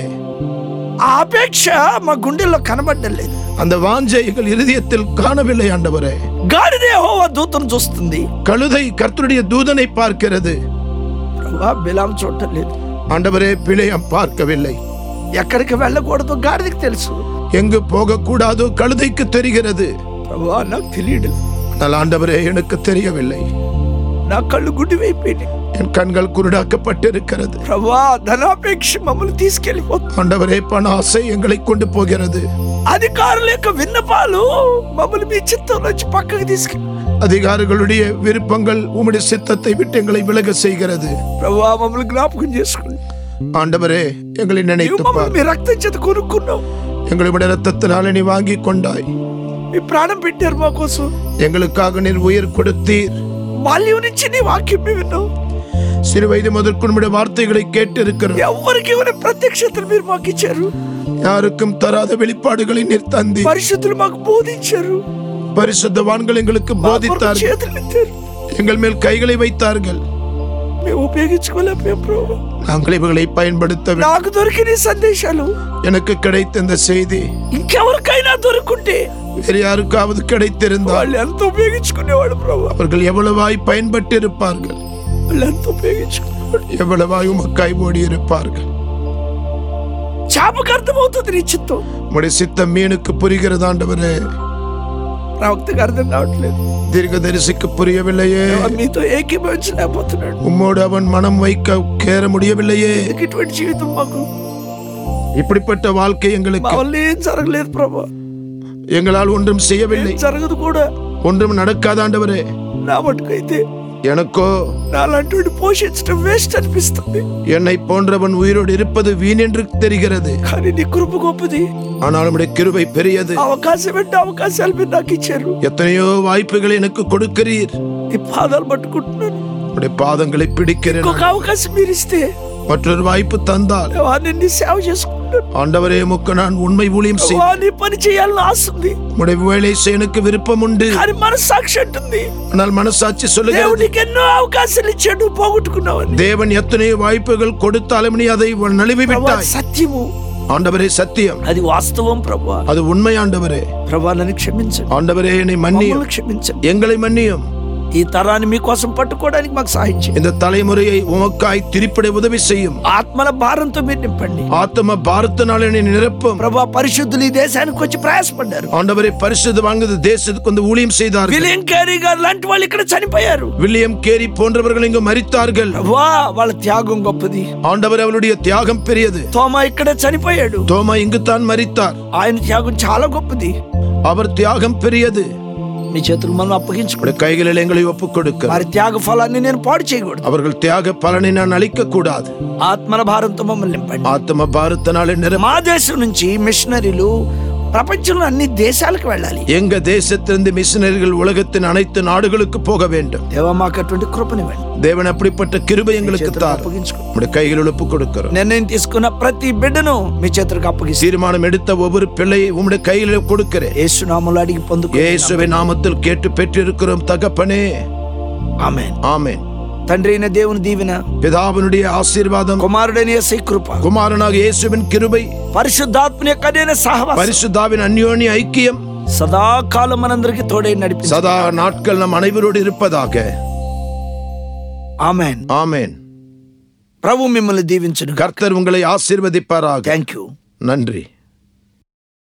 ఆ అపేక్ష మా గుండెల్లో కనబడడం లేదు. அந்த வாஞ்சை எங்கள் இருதயத்தில் காணவில்லை ஆண்டவரே. గాడిద యెహోవా దూతను చూస్తుంది. கழுதை கர்த்தருடைய தூதனை பார்க்கிறது. ప్రభువా, బిలాం చూడటం లేదు. ஆண்டவரே, பிழையம் பார்க்கவில்லை. ఎక్కడికి వెళ్ళకూడదు గాడిదకి తెలుసు. எங்கு போகக்கூடாதோ கழுதைக்கு தெரிகிறது. ప్రభువా, నాకు తెలియదు. ஆனால் ஆண்டவரே, எனக்கு தெரியவில்லை. నా కళ్ళు గుడ్డివైపోయినాయి. என் கண்கள் குருடாக்கப்பட்டிருக்கிறது. ప్రభువా, ధనాపేక్ష మమ్మల్ని తీసుకెళ్లిపోతుంది. ஆண்டவரே, பண ஆசை எங்களை கொண்டு போகிறது. అధికారుల యొక్క విన్నపాలు మమ్మల్ని మీ చిత్తంలోంచి పక్కకి తీసుకెళ్ళి, அதிகாரிகளுடைய விருப்பங்கள் உம்முடைய சித்தத்தை விட்டு எங்களை விலக செய்கிறது. ప్రభువా, మమ్మల్ని జ్ఞాపకం చేసుకోండి. ஆண்டவரே, எங்களை நினைத்து பார். మీ రక్తం చేత కొనుక్కున్నావు. எங்களுடைய ரத்தத்தினாலே நீ வாங்கி கொண்டாய். మీ ప్రాణం పెట్టారు మా కోసం. எங்களுக்காக நீர் உயிர் கொடுத்தீர். బాల్యం నుంచి నీ వాక్యం విన్నావు. சிறு வயது முதற்கொண்டு உம்முடைய வார்த்தைகளை கேட்டு இருக்கிறோம். ఎవరికి ఇవ్వని ప్రత్యక్షతలు మీరు మాకు ఇచ్చారు. யாருக்கும் தராத வெளிப்பாடுகளை நீர் தந்தி. పరిశుద్ధులు మాకు బోధించారు. பரிசுத்தவான்கள் எங்களுக்கு போதித்தார்கள். చేతులు ఎత్తారు. எங்கள் மேல் கைகளை வைத்தார்கள். మేము ఉపయోగించుకోలేకపోయాం ప్రభు. நாங்கள் இவர்களை பயன்படுத்த வேண்டும். నాకు దొరికిన ఈ సందేశాలు எனக்கு கிடைத்த இந்த செய்தி ఇంకెవరికైనా దొరుకుంటే வேறு யாருக்காவது கிடைத்திருந்தால் వాళ్ళు ఎంత ఉపయోగించుకునేవాళ్ళు ప్రభు. அவர்கள் எவ்வளவாய் பயன்பட்டு இருப்பார்கள். వాళ్ళు ఎంత ఉపయోగించుకునేవాళ్ళు. எவ்வளவாய் உமக்காய் ஓடி இருப்பார்கள். చేపకు అర్థమవుతుంది నీ చిత్తం. உம்முடைய சித்தம் மீனுக்கு புரிகிறது ஆண்டவரே. ప్రవక్తకు అర్థం కావట్లేదు. தீர்க்கதரிசிக்கு புரியவில்லையே. మీతో ఏకీభవించలేకపోతున్నాడు. உம்மோடு அவன் மனம் வைக்க கேற முடியவில்லையே. ఇటువంటి జీవితం మాకు இப்படிப்பட்ட வாழ்க்கை எங்களுக்கு మా వల్ల ఏం జరగలేదు ప్రభా, எங்களால் ஒன்றும் செய்யவில்லை, ఏం జరగదు కూడా. ஒன்றும் நடக்காத ஆண்டவரே. నా మటుకైతే எனக்கோ నాలంటి పోషించడం వేస్ట్ అనిపిస్తుంది. என்னை போன்றவன் உயிரோடு இருப்பது வீண் என்று தெரிகிறது. కానీ నీ కృప గొప్పది, ஆனால் உம்முடைய கிருபை பெரியது. అవకాశం అంటే అవకాశాలు మీరు నాకు ఇచ్చారు. எத்தனையோ வாய்ப்புகளை எனக்கு கொடுக்கிறீர். ఈ పాదాలు పట్టుకుంటున్నాను. உம்முடைய பாதங்களை பிடிக்கிறேன். ఇంకొక అవకాశం మీరు ఇస్తే, மற்றொரு வாய்ப்பு தந்தால் నిన్ను సేవ చేసుకుంటాను. ஆண்டவரே, உமக்கு நான் உண்மை ஊழியம் నీ செய்வேன். పని చేయాలని ఆశ ఉంది, உம்முடைய வேலை செய்ய எனக்கு விருப்பம் உண்டு. కానీ మనసాక్షి అంటుంది ஆனால் மனசாட்சி சொல்லுகிறது, దేవుడికి ఎన్నో అవకాశాలు ఇచ్చాడు, పోగొట్టుకున్నావని. தேவன் எத்தனையோ வாய்ப்புகள் கொடுத்தாலும் நீ அதை நழுவி விட்டாய். సత్యము ஆண்டவரே, சத்தியம், అది వాస్తవం ప్రభా. அது உண்மை. ஆண்டவரே, ప్రభా నన్ను క్షమించండి, ஆண்டவரே என்னை மன்னியும், మమ్మల్ని క్షమించండి. எங்களை மன்னியும். ఈ తరాన్ని మీకోసం పట్టుకోవడానికి మాకు సహాయం చేయండి. இந்த தலைமுறையை உமக்காய் திருப்பிட உதவி செய்யும். ఆత్మల భారంతో మీరు నింపండి ஆத்ம பாரத்தினால என்னை நிரப்பும். ప్రభా. పరిశుద్ధులు ఈ దేశానికి వచ్చి ప్రయాసపడ్డారు. ஆண்டவரே, பரிசுத்த வாங்குது தேசத்துக்கு வந்து ஊழியம் செய்தார்கள். విలియం కేరీ గారు లాంటి వాళ్ళు ఇక్కడ చనిపోయారు. வில்லியம் கேரி போன்றவர்கள் இங்கு மரித்தார்கள். ప్రభా వాళ్ళ త్యాగం గొప్పది. ஆண்டவர் அவருடைய தியாகம் பெரியது. తోమా ఇక్కడ చనిపోయాడు, தோமா இங்குத்தான் மரித்தார். ఆయన త్యాగం చాలా గొప్పది. அவர் தியாகம் பெரியது. మీ చేతులకు మనం అప్పగించుకోండి. உடைய கைகளில் எங்களை ஒப்புக் கொடுக்க. వారి త్యాగ ఫలాన్ని నేను పాడు చేయకూడదు. அவர்கள் தியாக பலனை நான் அளிக்க கூடாது. ఆత్మల భారంతో మమ్మల్ని నింపండి. ஆத்ம பாரத்தினாலே நிரப்ப. మా దేశం నుంచి మిషనరీలు ప్రపంచంలో అన్ని దేశాలకు వెళ్ళాలి. எங்க தேசத்திலிருந்து மிஷனரிகள் உலகத்தின் அனைத்து நாடுகளுக்கு போக வேண்டும். దేవా మాకు అటువంటి కృపనివ్వండి. தேவன் அப்படிப்பட்ட கிருபை எங்களுக்கு தார். అప్పగించుకోండి. நம்முடைய கைகளில் ஒப்புக் கொடுக்கிறோம். నిర్ణయం తీసుకున్న ప్రతి బిడ్డను మీ చేతులకు అప్పగిస్తాను. தீர்மானம் எடுத்த ஒவ்வொரு பிள்ளையை உம்முடைய கையில் கொடுக்கிறேன். యేసు నామములో అడిగి పొందుకో. இயேசுவின் நாமத்தில் கேட்டு பெற்றிருக்கிறோம் தகப்பனே. ఆమేన్. ஆமென். తండ్రి అయిన దేవుని దీవెన, பிதாவினுடைய ஆசீர்வாதம், కుమారుడైన యేసు కృప, குமாரனாக இயேசுவின் கிருபை, పరిశుద్ధాత్మ యొక్క అన్యోన్య సహవాసం பரிசுத்தாவின் அந்யோன்ய ஐக்கியம் సదాకాలం మనందరికి తోడై నడిపి சதா நாட்கள் நம் அனைவரோடு இருப்பதாக. ఆమేన్. ஆமென். ప్రభు మిమ్మల్ని దీవించును. கர்த்தர் உங்களை ஆசீர்வதிப்பாராக. Thank you. நன்றி.